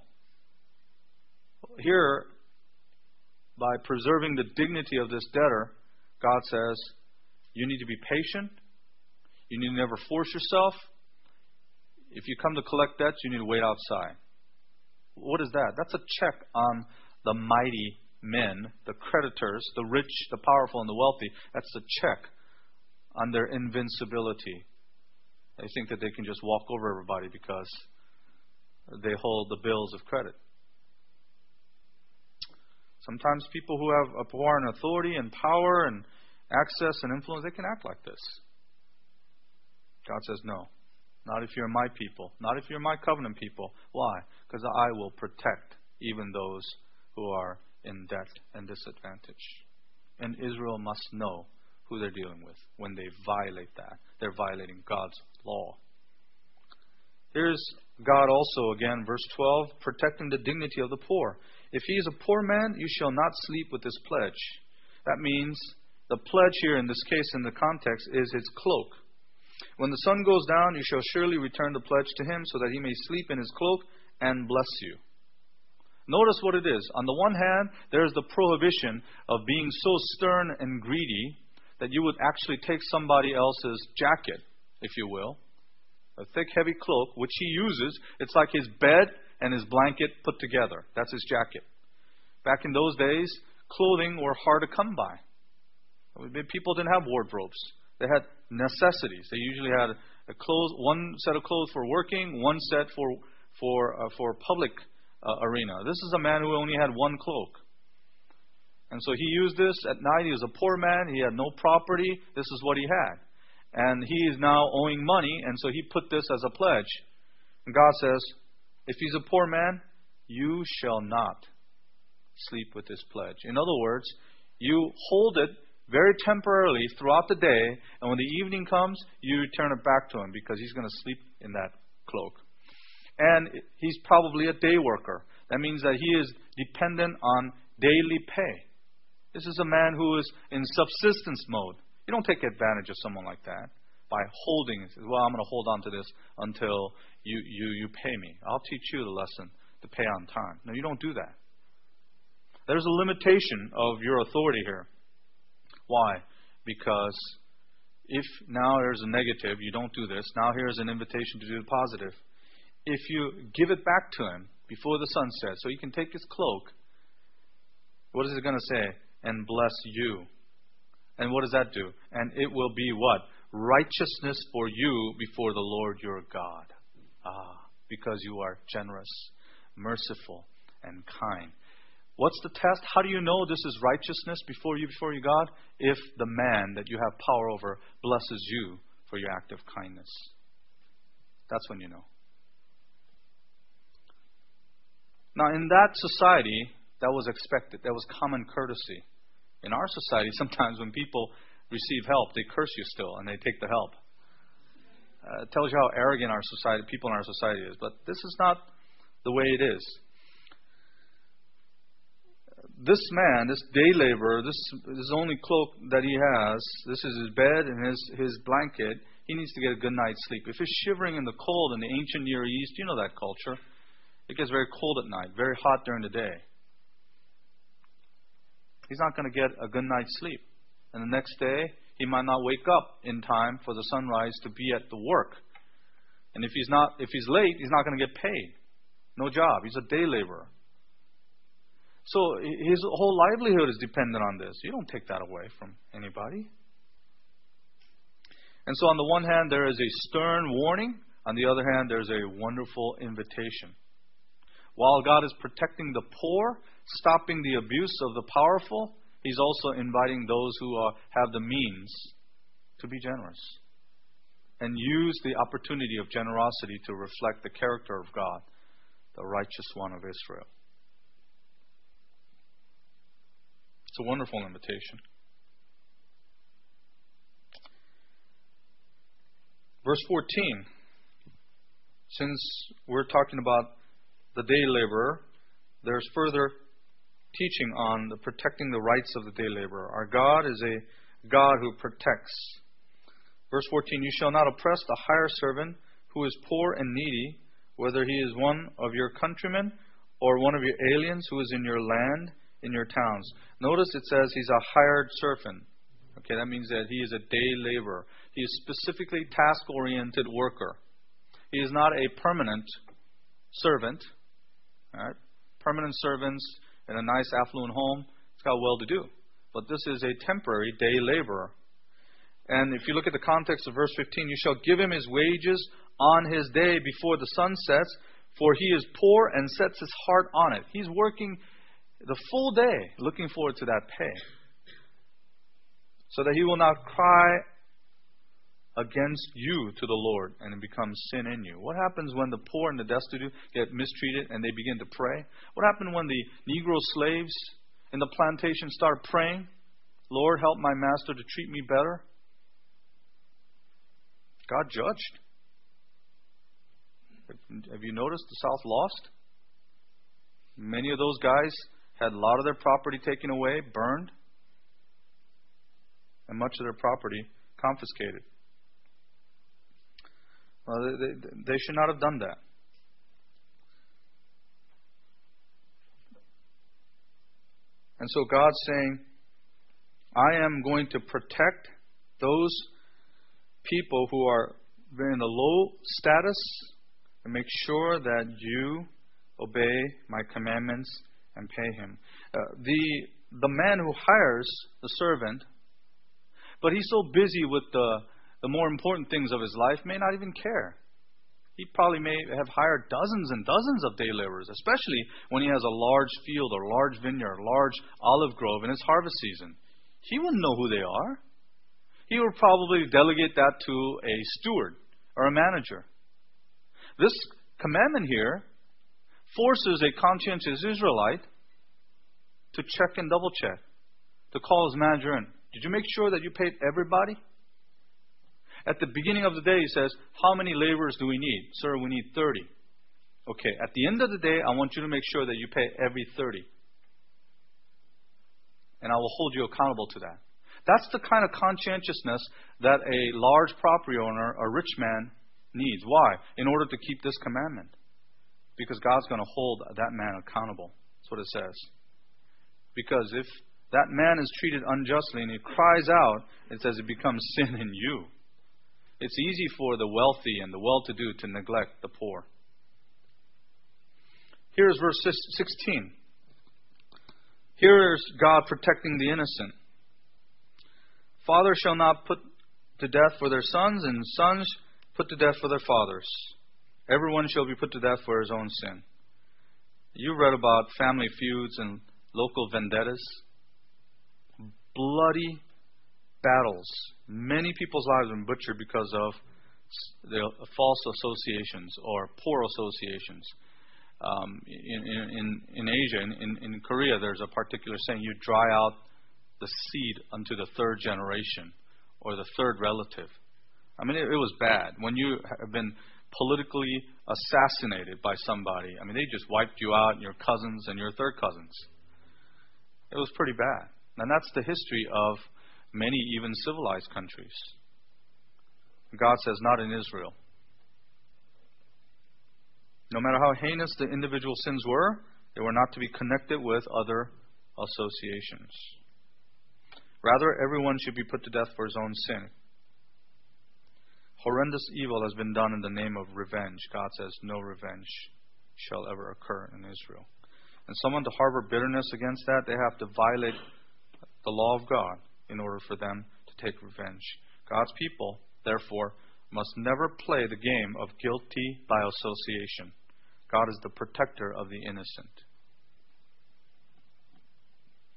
Here, by preserving the dignity of this debtor, God says, you need to be patient. You need to never force yourself. If you come to collect debts, you need to wait outside. What is that? That's a check on the mighty men, the creditors, the rich, the powerful, and the wealthy. That's a check on their invincibility. They think that they can just walk over everybody because they hold the bills of credit. Sometimes people who are in authority and power and access and influence, they can act like this. God says, no, not if you're my people, not if you're my covenant people. Why? Because I will protect even those who are in debt and disadvantage. And Israel must know who they're dealing with. When they violate that, they're violating God's law. Here's God also, again, verse 12, protecting the dignity of the poor. If he is a poor man, you shall not sleep with his pledge. That means the pledge here in this case, in the context, is his cloak. When the sun goes down, you shall surely return the pledge to him so that he may sleep in his cloak and bless you. Notice what it is. On the one hand, there is the prohibition of being so stern and greedy that you would actually take somebody else's jacket, if you will, a thick, heavy cloak, which he uses. It's like his bed and his blanket put together. That's his jacket. Back in those days, clothing were hard to come by. People didn't have wardrobes. They had necessities. They usually had one set of clothes for working, one set for public arena. This is a man who only had one cloak. And so he used this at night. He was a poor man. He had no property. This is what he had. And he is now owing money, and so he put this as a pledge. And God says, if he's a poor man, you shall not sleep with this pledge. In other words, you hold it very temporarily throughout the day, and when the evening comes, you return it back to him because he's going to sleep in that cloak. And he's probably a day worker. That means that he is dependent on daily pay. This is a man who is in subsistence mode. You don't take advantage of someone like that by holding it. Well, I'm going to hold on to this until you pay me. I'll teach you the lesson to pay on time. No, you don't do that. There's a limitation of your authority here. Why? Because if now there's a negative, you don't do this. Now here's an invitation to do the positive. If you give it back to him before the sun sets, so he can take his cloak, what is it going to say? And bless you. And what does that do? And it will be what? Righteousness for you before the Lord your God. Because you are generous, merciful, and kind. What's the test? How do you know this is righteousness before you, God? If the man that you have power over blesses you for your act of kindness. That's when you know. Now, in that society, that was expected. That was common courtesy. In our society, sometimes when people receive help, they curse you still, and they take the help. It tells you how arrogant our society, people in our society is. But this is not the way it is. This man, this day laborer, this only cloak that he has, this is his bed and his blanket, he needs to get a good night's sleep. If he's shivering in the cold in the ancient Near East, you know that culture. It gets very cold at night, very hot during the day. He's not going to get a good night's sleep. And the next day, he might not wake up in time for the sunrise to be at the work. And if he's late, he's not going to get paid. No job. He's a day laborer. So his whole livelihood is dependent on this. You don't take that away from anybody. And so on the one hand, there is a stern warning. On the other hand, there's a wonderful invitation. While God is protecting the poor, stopping the abuse of the powerful, He's also inviting those who have the means to be generous and use the opportunity of generosity to reflect the character of God, the righteous one of Israel. It's a wonderful invitation. Verse 14. Since we're talking about the day laborer, there's further teaching on the protecting the rights of the day laborer. Our God is a God who protects. Verse 14, you shall not oppress the hired servant who is poor and needy, whether he is one of your countrymen or one of your aliens who is in your land, in your towns. Notice it says he's a hired servant. Okay, that means that he is a day laborer. He is specifically task-oriented worker. He is not a permanent servant. All right? Permanent servants in a nice affluent home, it's got well-to-do. But this is a temporary day laborer. And if you look at the context of verse 15, you shall give him his wages on his day before the sun sets, for he is poor and sets his heart on it. He's working the full day looking forward to that pay, so that he will not cry against you to the Lord and it becomes sin in you. What happens when the poor and the destitute get mistreated and they begin to pray? What happened when the Negro slaves in the plantation start praying, Lord, help my master to treat me better? God judged. Have you noticed the South lost? Many of those guys had a lot of their property taken away, burned, and much of their property confiscated. Well, they should not have done that. And so God's saying, I am going to protect those people who are in the low status and make sure that you obey my commandments and pay him. The man who hires the servant, but he's so busy with the more important things of his life, may not even care. He probably may have hired dozens and dozens of day laborers, especially when he has a large field or large vineyard, large olive grove in his harvest season. He wouldn't know who they are. He would probably delegate that to a steward or a manager. This commandment here forces a conscientious Israelite to check and double check, to call his manager in. Did you make sure that you paid everybody? At the beginning of the day, he says, how many laborers do we need? Sir, we need 30. Okay, at the end of the day, I want you to make sure that you pay every 30. And I will hold you accountable to that. That's the kind of conscientiousness that a large property owner, a rich man, needs. Why? In order to keep this commandment. Because God's going to hold that man accountable. That's what it says. Because if that man is treated unjustly and he cries out, it says it becomes sin in you. It's easy for the wealthy and the well-to-do to neglect the poor. Here is verse 16. Here is God protecting the innocent. Fathers shall not put to death for their sons, and sons put to death for their fathers. Everyone shall be put to death for his own sin. You read about family feuds and local vendettas. Bloody battles. Many people's lives have been butchered because of the false associations or poor associations. In Asia, in Korea, there's a particular saying, you dry out the seed unto the third generation or the third relative. I mean, it was bad. When you have been politically assassinated by somebody, I mean, they just wiped you out, and your cousins and your third cousins. It was pretty bad. And that's the history of many even civilized countries. God says, not in Israel. No matter how heinous the individual sins were, they were not to be connected with other associations. Rather, everyone should be put to death for his own sin. Horrendous evil has been done in the name of revenge. God says, no revenge shall ever occur in Israel. And someone to harbor bitterness against that, they have to violate the law of God in order for them to take revenge. God's people, therefore, must never play the game of guilty by association. God is the protector of the innocent.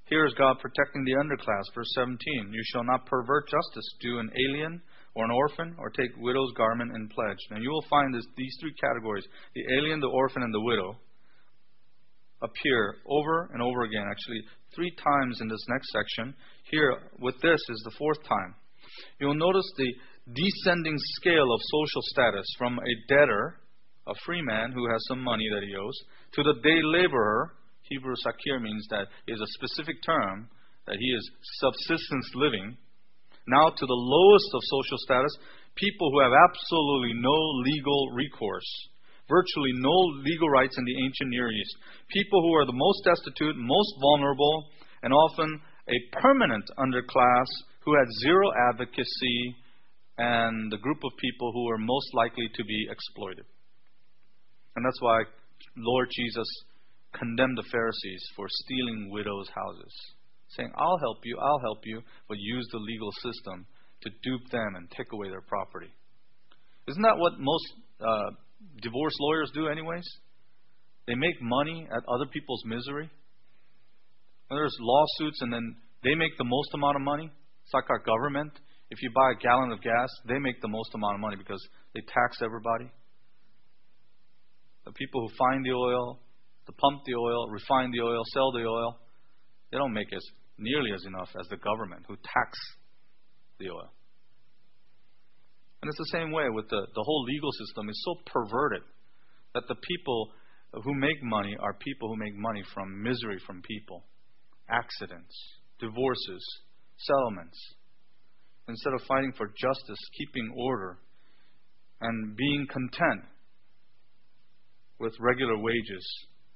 Here is God protecting the underclass. Verse 17, you shall not pervert justice, do an alien or an orphan, or take widow's garment in pledge. Now you will find these three categories, the alien, the orphan, and the widow, appear over and over again. Actually, 3 times in this next section. Here, with this, is the 4th time. You'll notice the descending scale of social status from a debtor, a free man who has some money that he owes, to the day laborer. Hebrew sakir means that is a specific term, that he is subsistence living. Now to the lowest of social status, people who have absolutely no legal recourse, virtually no legal rights in the ancient Near East. People who are the most destitute, most vulnerable, and often a permanent underclass who had zero advocacy, and the group of people who are most likely to be exploited. And that's why Lord Jesus condemned the Pharisees for stealing widows' houses, saying, I'll help you, but use the legal system to dupe them and take away their property. Isn't that what most divorce lawyers do anyways? They make money at other people's misery. When there's lawsuits and then they make the most amount of money. It's like our government. If you buy a gallon of gas, they make the most amount of money because they tax everybody. The people who find the oil, to pump the oil, refine the oil, sell the oil, they don't make as nearly as enough as the government who tax the oil. And it's the same way with the whole legal system is so perverted that the people who make money are people who make money from misery from people, accidents, divorces, settlements. Instead of fighting for justice, keeping order, and being content with regular wages.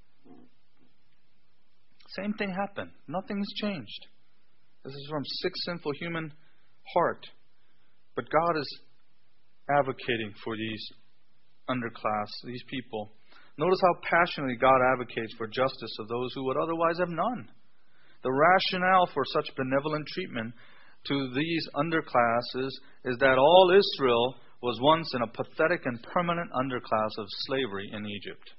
Same thing happened. Nothing's changed. This is from sick, sinful human heart. But God is advocating for these underclass, these people. Notice how passionately God advocates for justice of those who would otherwise have none. The rationale for such benevolent treatment to these underclasses is that all Israel was once in a pathetic and permanent underclass of slavery in Egypt.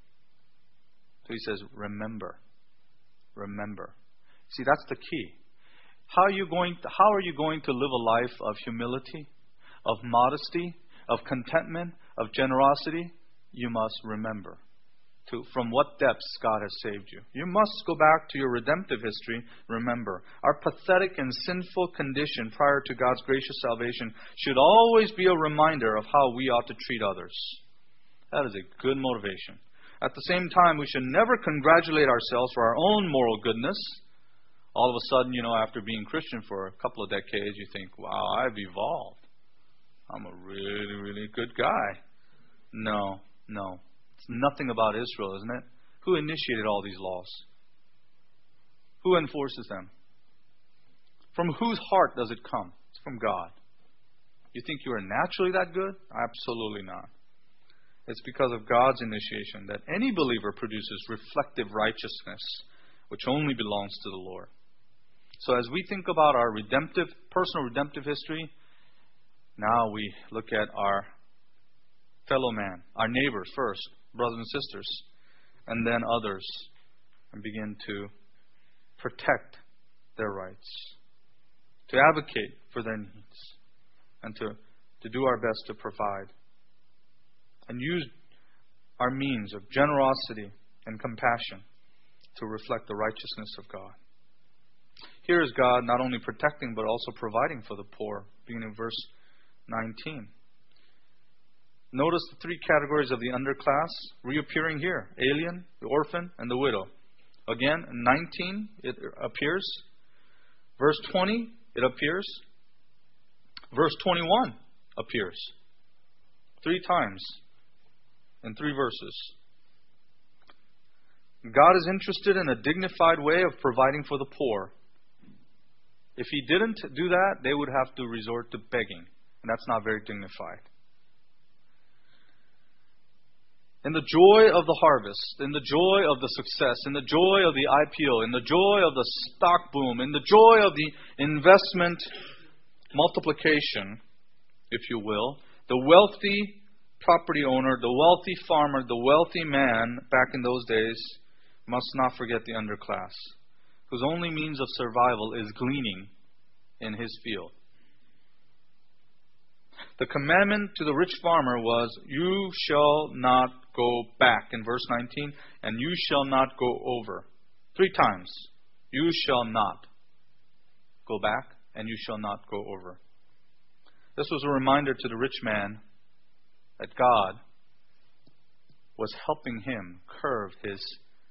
So he says, remember. Remember. See, that's the key. How are you going to live a life of humility, of modesty, of contentment, of generosity? You must remember from what depths God has saved you. You must go back to your redemptive history. Remember, our pathetic and sinful condition prior to God's gracious salvation should always be a reminder of how we ought to treat others. That is a good motivation. At the same time, we should never congratulate ourselves for our own moral goodness. All of a sudden, after being Christian for a couple of decades, you think, wow, I've evolved. I'm a really, really good guy. No. It's nothing about Israel, isn't it? Who initiated all these laws? Who enforces them? From whose heart does it come? It's from God. You think you are naturally that good? Absolutely not. It's because of God's initiation that any believer produces reflective righteousness, which only belongs to the Lord. So as we think about our personal redemptive history, now we look at our fellow man, our neighbors first, brothers and sisters, and then others, and begin to protect their rights, to advocate for their needs, and to do our best to provide, and use our means of generosity and compassion to reflect the righteousness of God. Here is God not only protecting but also providing for the poor, beginning in verse 19. Notice the 3 categories of the underclass reappearing here. Alien, the orphan, and the widow. Again, in 19 it appears. Verse 20 it appears. Verse 21 appears. 3 times in 3 verses. God is interested in a dignified way of providing for the poor. If He didn't do that, they would have to resort to begging. And that's not very dignified. In the joy of the harvest, in the joy of the success, in the joy of the IPO, in the joy of the stock boom, in the joy of the investment multiplication, if you will, the wealthy property owner, the wealthy farmer, the wealthy man back in those days must not forget the underclass. whose only means of survival is gleaning in his field. The commandment to the rich farmer was, you shall not go back, in verse 19, and you shall not go over. 3 times. You shall not go back, and you shall not go over. This was a reminder to the rich man that God was helping him curb his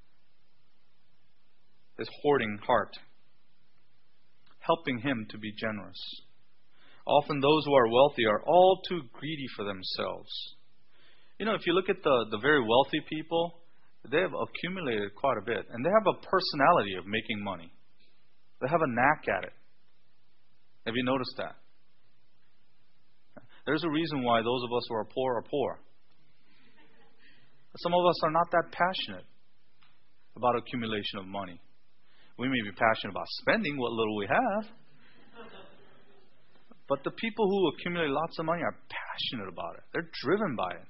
hoarding heart, helping him to be generous. Often those who are wealthy are all too greedy for themselves. If you look at the very wealthy people, they have accumulated quite a bit, and they have a personality of making money. They have a knack at it. Have you noticed that? There's a reason why those of us who are poor. Some of us are not that passionate about accumulation of money. We may be passionate about spending what little we have, but the people who accumulate lots of money are passionate about it. They're driven by it.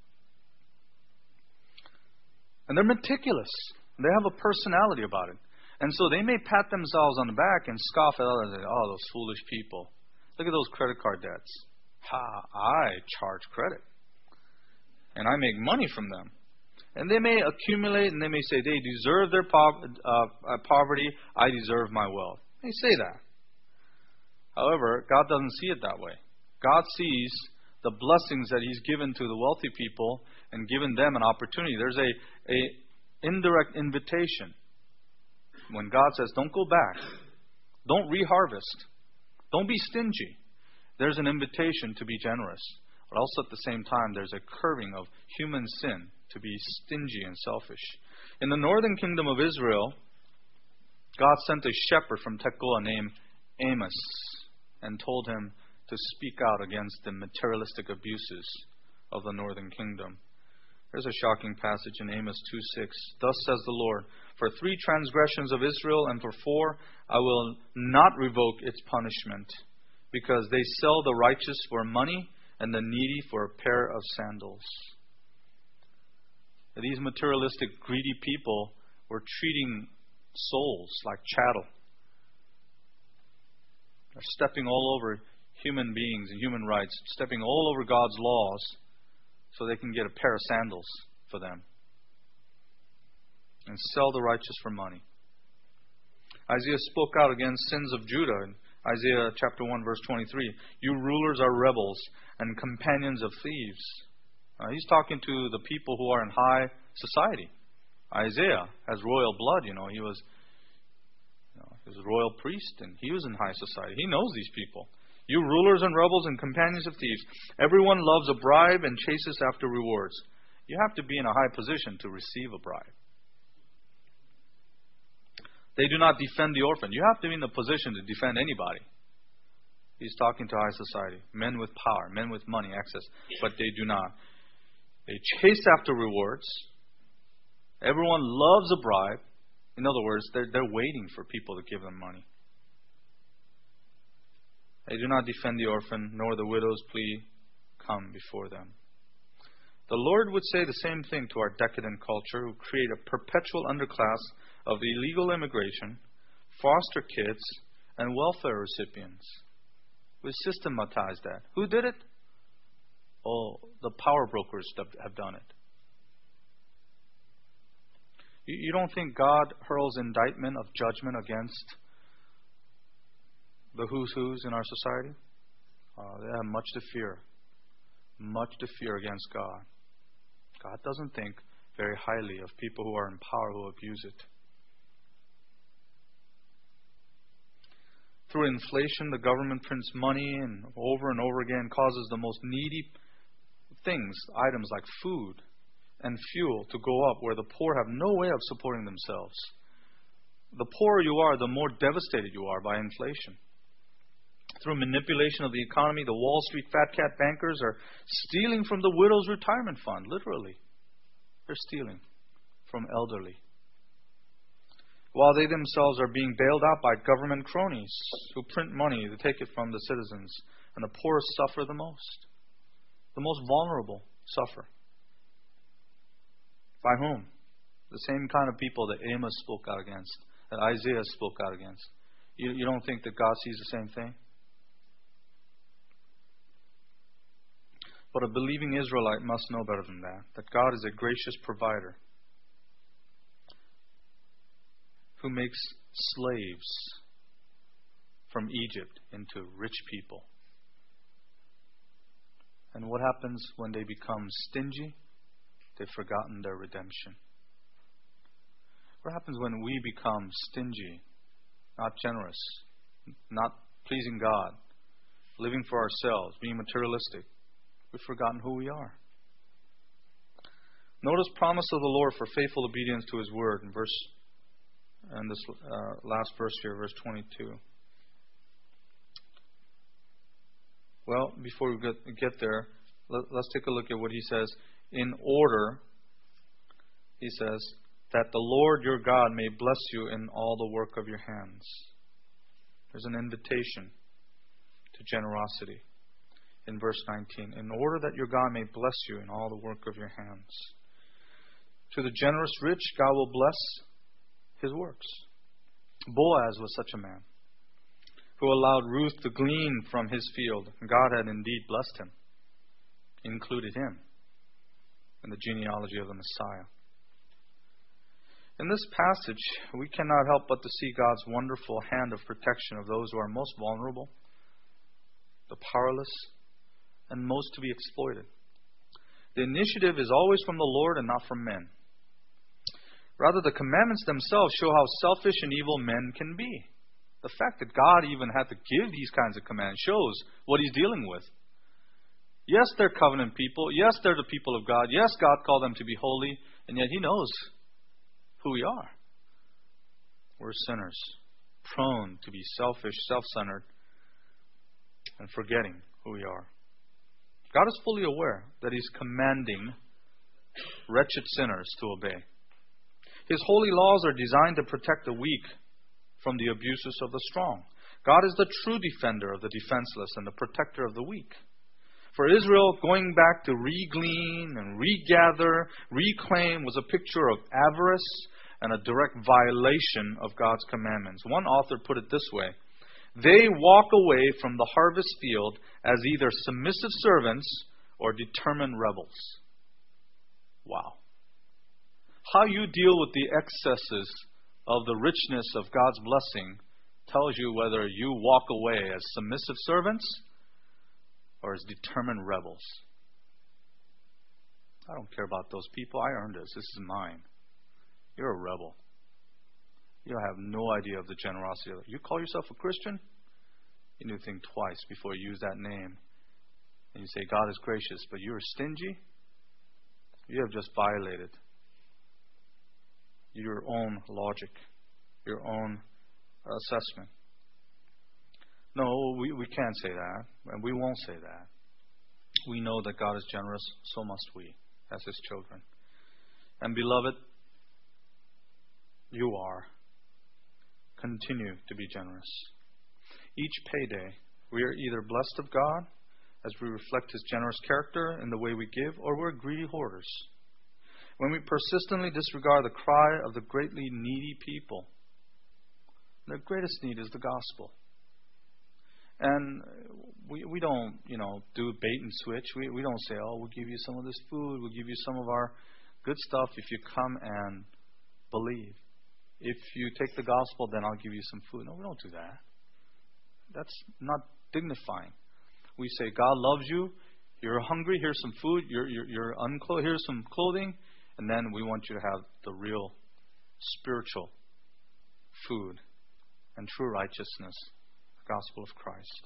And they're meticulous. They have a personality about it. And so they may pat themselves on the back and scoff at others and say, oh, those foolish people. Look at those credit card debts. I charge credit. And I make money from them. And they may accumulate and they may say they deserve their poverty. I deserve my wealth. They say that. However, God doesn't see it that way. God sees the blessings that He's given to the wealthy people and given them an opportunity. There's a indirect invitation. When God says, don't go back, don't reharvest, don't be stingy, there's an invitation to be generous. But also at the same time, there's a curbing of human sin to be stingy and selfish. In the northern kingdom of Israel, God sent a shepherd from Tekoa named Amos and told him to speak out against the materialistic abuses of the northern kingdom. There's a shocking passage in Amos 2:6. Thus says the Lord, for 3 transgressions of Israel and for 4, I will not revoke its punishment, because they sell the righteous for money and the needy for a pair of sandals. These materialistic, greedy people were treating souls like chattel. They're stepping all over human beings and human rights, stepping all over God's laws so they can get a pair of sandals for them and sell the righteous for money. Isaiah spoke out against sins of Judah in Isaiah chapter 1 verse 23. You rulers are rebels and companions of thieves. He's talking to the people who are in high society. Isaiah has royal blood, He was a royal priest and he was in high society. He knows these people. You rulers and rebels and companions of thieves. Everyone loves a bribe and chases after rewards. You have to be in a high position to receive a bribe. They do not defend the orphan. You have to be in the position to defend anybody. He's talking to high society. Men with power, men with money, access. But they do not. They chase after rewards. Everyone loves a bribe. In other words, they're waiting for people to give them money. They do not defend the orphan, nor the widow's plea come before them. The Lord would say the same thing to our decadent culture, who create a perpetual underclass of illegal immigration, foster kids, and welfare recipients. We systematize that. Who did it? Oh, the power brokers have done it. You don't think God hurls indictment of judgment against the who's in our society? They have much to fear. Much to fear against God. God doesn't think very highly of people who are in power who abuse it. Through inflation, the government prints money and over again causes the most needy things, items like food and fuel, to go up where the poor have no way of supporting themselves. The poorer you are, the more devastated you are by inflation. Through manipulation of the economy, the Wall Street fat cat bankers are stealing from the widow's retirement fund, literally. They're stealing from elderly, while they themselves are being bailed out by government cronies who print money to take it from the citizens. And the poorest suffer the most. The most vulnerable suffer. By whom? The same kind of people that Amos spoke out against that Isaiah spoke out against. You don't think that God sees the same thing? But a believing Israelite must know better than that. That God is a gracious provider who makes slaves from Egypt into rich people. And what happens when they become stingy? They've forgotten their redemption. What happens when we become stingy, not generous, not pleasing God, living for ourselves, being materialistic? We've forgotten who we are. Notice promise of the Lord for faithful obedience to His word in this last verse here, verse 22. Well, before we get there, let's take a look at what he says. In order, he says, that the Lord your God may bless you in all the work of your hands. There's an invitation to generosity in verse 19. In order that your God may bless you in all the work of your hands. To the generous rich, God will bless His works. Boaz was such a man who allowed Ruth to glean from his field. God had indeed blessed him, included him in the genealogy of the Messiah. In this passage, we cannot help but to see God's wonderful hand of protection of those who are most vulnerable, the powerless, and most to be exploited. The initiative is always from the Lord and not from men. Rather, the commandments themselves show how selfish and evil men can be. The fact that God even had to give these kinds of commands shows what He's dealing with. Yes, they're covenant people. Yes, they're the people of God. Yes, God called them to be holy. And yet He knows who we are. We're sinners, prone to be selfish, self-centered, and forgetting who we are. God is fully aware that He's commanding wretched sinners to obey. His holy laws are designed to protect the weak from the abuses of the strong. God is the true defender of the defenseless and the protector of the weak. For Israel, going back to re-glean and regather, reclaim was a picture of avarice and a direct violation of God's commandments. One author put it this way: they walk away from the harvest field as either submissive servants or determined rebels. Wow. How you deal with the excesses of the richness of God's blessing tells you whether you walk away as submissive servants or as determined rebels. I don't care about those people. I earned this. This is mine. You're a rebel. You have no idea of the generosity of it. You call yourself a Christian? You need to think twice before you use that name. And you say, God is gracious, but you're stingy? You have just violated your own logic, your own assessment. No, we can't say that, and we won't say that. We know that God is generous, so must we, as His children. And beloved, you are. Continue to be generous. Each payday, we are either blessed of God as we reflect His generous character in the way we give, or we're greedy hoarders. When we persistently disregard the cry of the greatly needy people, their greatest need is the gospel. And we don't, do bait and switch. We don't say, oh, we'll give you some of this food, we'll give you some of our good stuff if you come and believe. If you take the gospel, then I'll give you some food. No, we don't do that. That's not dignifying. We say, God loves you. You're hungry. Here's some food. You're unclothed. Here's some clothing. And then we want you to have the real spiritual food and true righteousness, the gospel of Christ.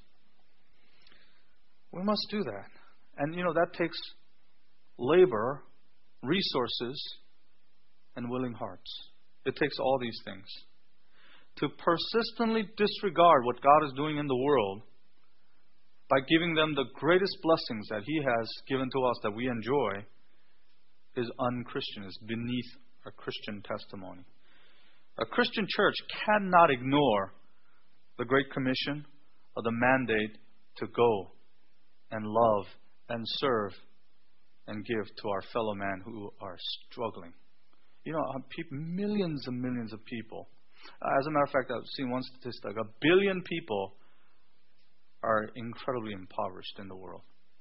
We must do that. And, that takes labor, resources, and willing hearts. It takes all these things. To persistently disregard what God is doing in the world by giving them the greatest blessings that He has given to us that we enjoy is unchristian, is beneath a Christian testimony. A Christian church cannot ignore the Great Commission or the mandate to go and love and serve and give to our fellow man who are struggling. Millions and millions of people As a matter of fact, I've seen one statistic. 1 billion people are incredibly impoverished in the world.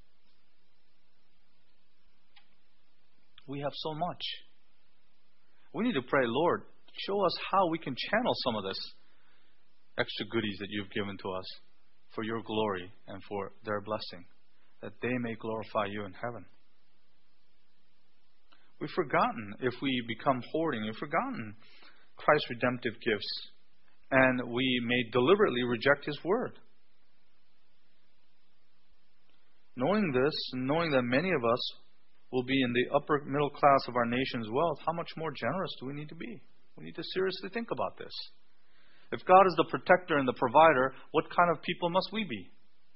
We have so much. We need to pray, Lord, show us how we can channel some of this extra goodies that you've given to us for your glory and for their blessing, that they may glorify you in heaven. We've forgotten, if we become hoarding, we've forgotten Christ's redemptive gifts, and we may deliberately reject His word. Knowing this, and knowing that many of us will be in the upper middle class of our nation's wealth, how much more generous do we need to be? We need to seriously think about this. If God is the protector and the provider, what kind of people must we be?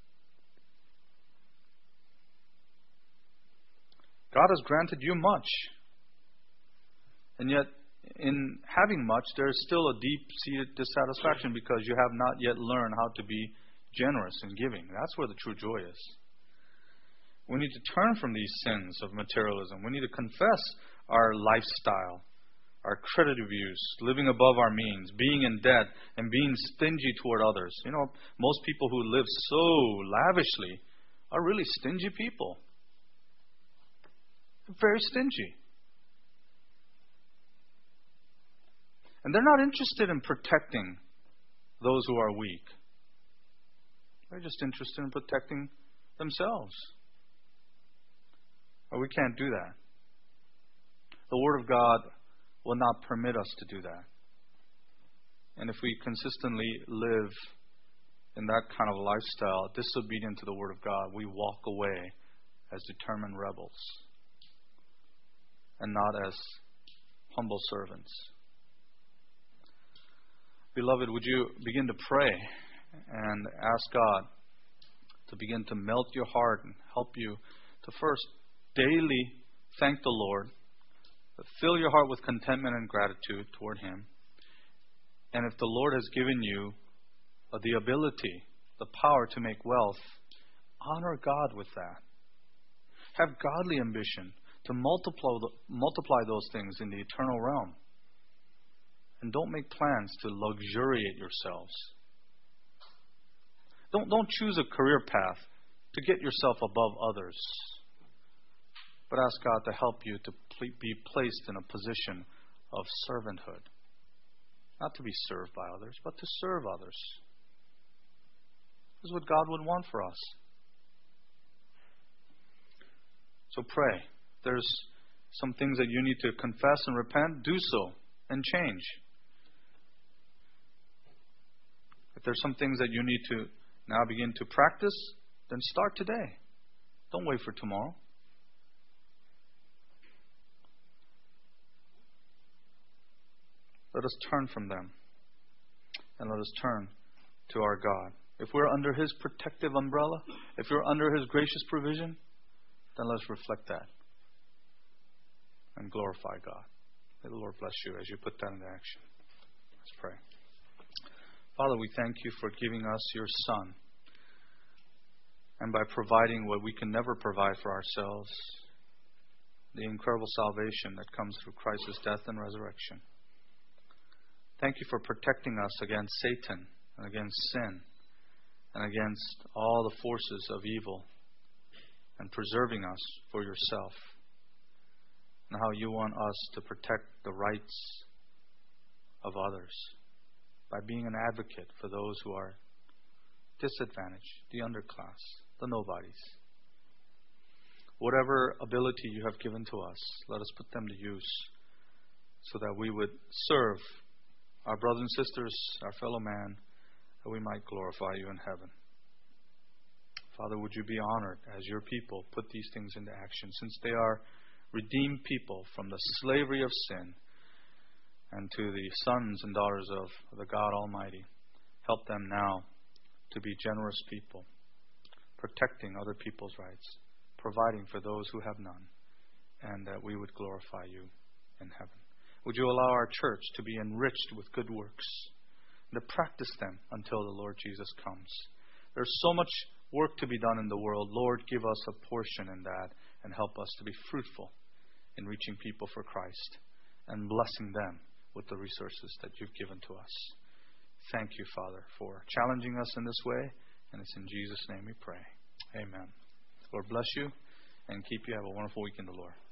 God has granted you much. And yet, in having much, there is still a deep-seated dissatisfaction because you have not yet learned how to be generous in giving. That's where the true joy is. We need to turn from these sins of materialism. We need to confess our lifestyle, our credit abuse, living above our means, being in debt, and being stingy toward others. You know, most people who live so lavishly are really stingy people. They're very stingy. And they're not interested in protecting those who are weak. They're just interested in protecting themselves. But we can't do that. The Word of God will not permit us to do that. And if we consistently live in that kind of lifestyle, disobedient to the Word of God, we walk away as determined rebels and not as humble servants. Beloved, would you begin to pray and ask God to begin to melt your heart and help you to first daily thank the Lord, fill your heart with contentment and gratitude toward Him. And if the Lord has given you the ability, the power to make wealth, honor God with that. Have godly ambition to multiply those things in the eternal realm. And don't make plans to luxuriate yourselves. Don't choose a career path to get yourself above others. But ask God to help you to be placed in a position of servanthood. Not to be served by others, but to serve others. This is what God would want for us. So pray. If there's some things that you need to confess and repent, do so and change. If there's some things that you need to now begin to practice, then start today. Don't wait for tomorrow. Let us turn from them and let us turn to our God. If we're under His protective umbrella, if we're under His gracious provision, then let's reflect that and glorify God. May the Lord bless you as you put that into action. Let's pray. Father, we thank you for giving us your Son and by providing what we can never provide for ourselves, the incredible salvation that comes through Christ's death and resurrection. Thank you for protecting us against Satan and against sin and against all the forces of evil and preserving us for yourself, and how you want us to protect the rights of others by being an advocate for those who are disadvantaged, the underclass, the nobodies. Whatever ability you have given to us, let us put them to use so that we would serve our brothers and sisters, our fellow man, that we might glorify you in heaven. Father, would you be honored as your people put these things into action, since they are redeemed people from the slavery of sin and to the sons and daughters of the God Almighty. Help them now to be generous people, protecting other people's rights, providing for those who have none, and that we would glorify you in heaven. Would you allow our church to be enriched with good works and to practice them until the Lord Jesus comes? There's so much work to be done in the world. Lord, give us a portion in that and help us to be fruitful in reaching people for Christ and blessing them with the resources that you've given to us. Thank you, Father, for challenging us in this way. And it's in Jesus' name we pray. Amen. Lord bless you and keep you. Have a wonderful week in the Lord.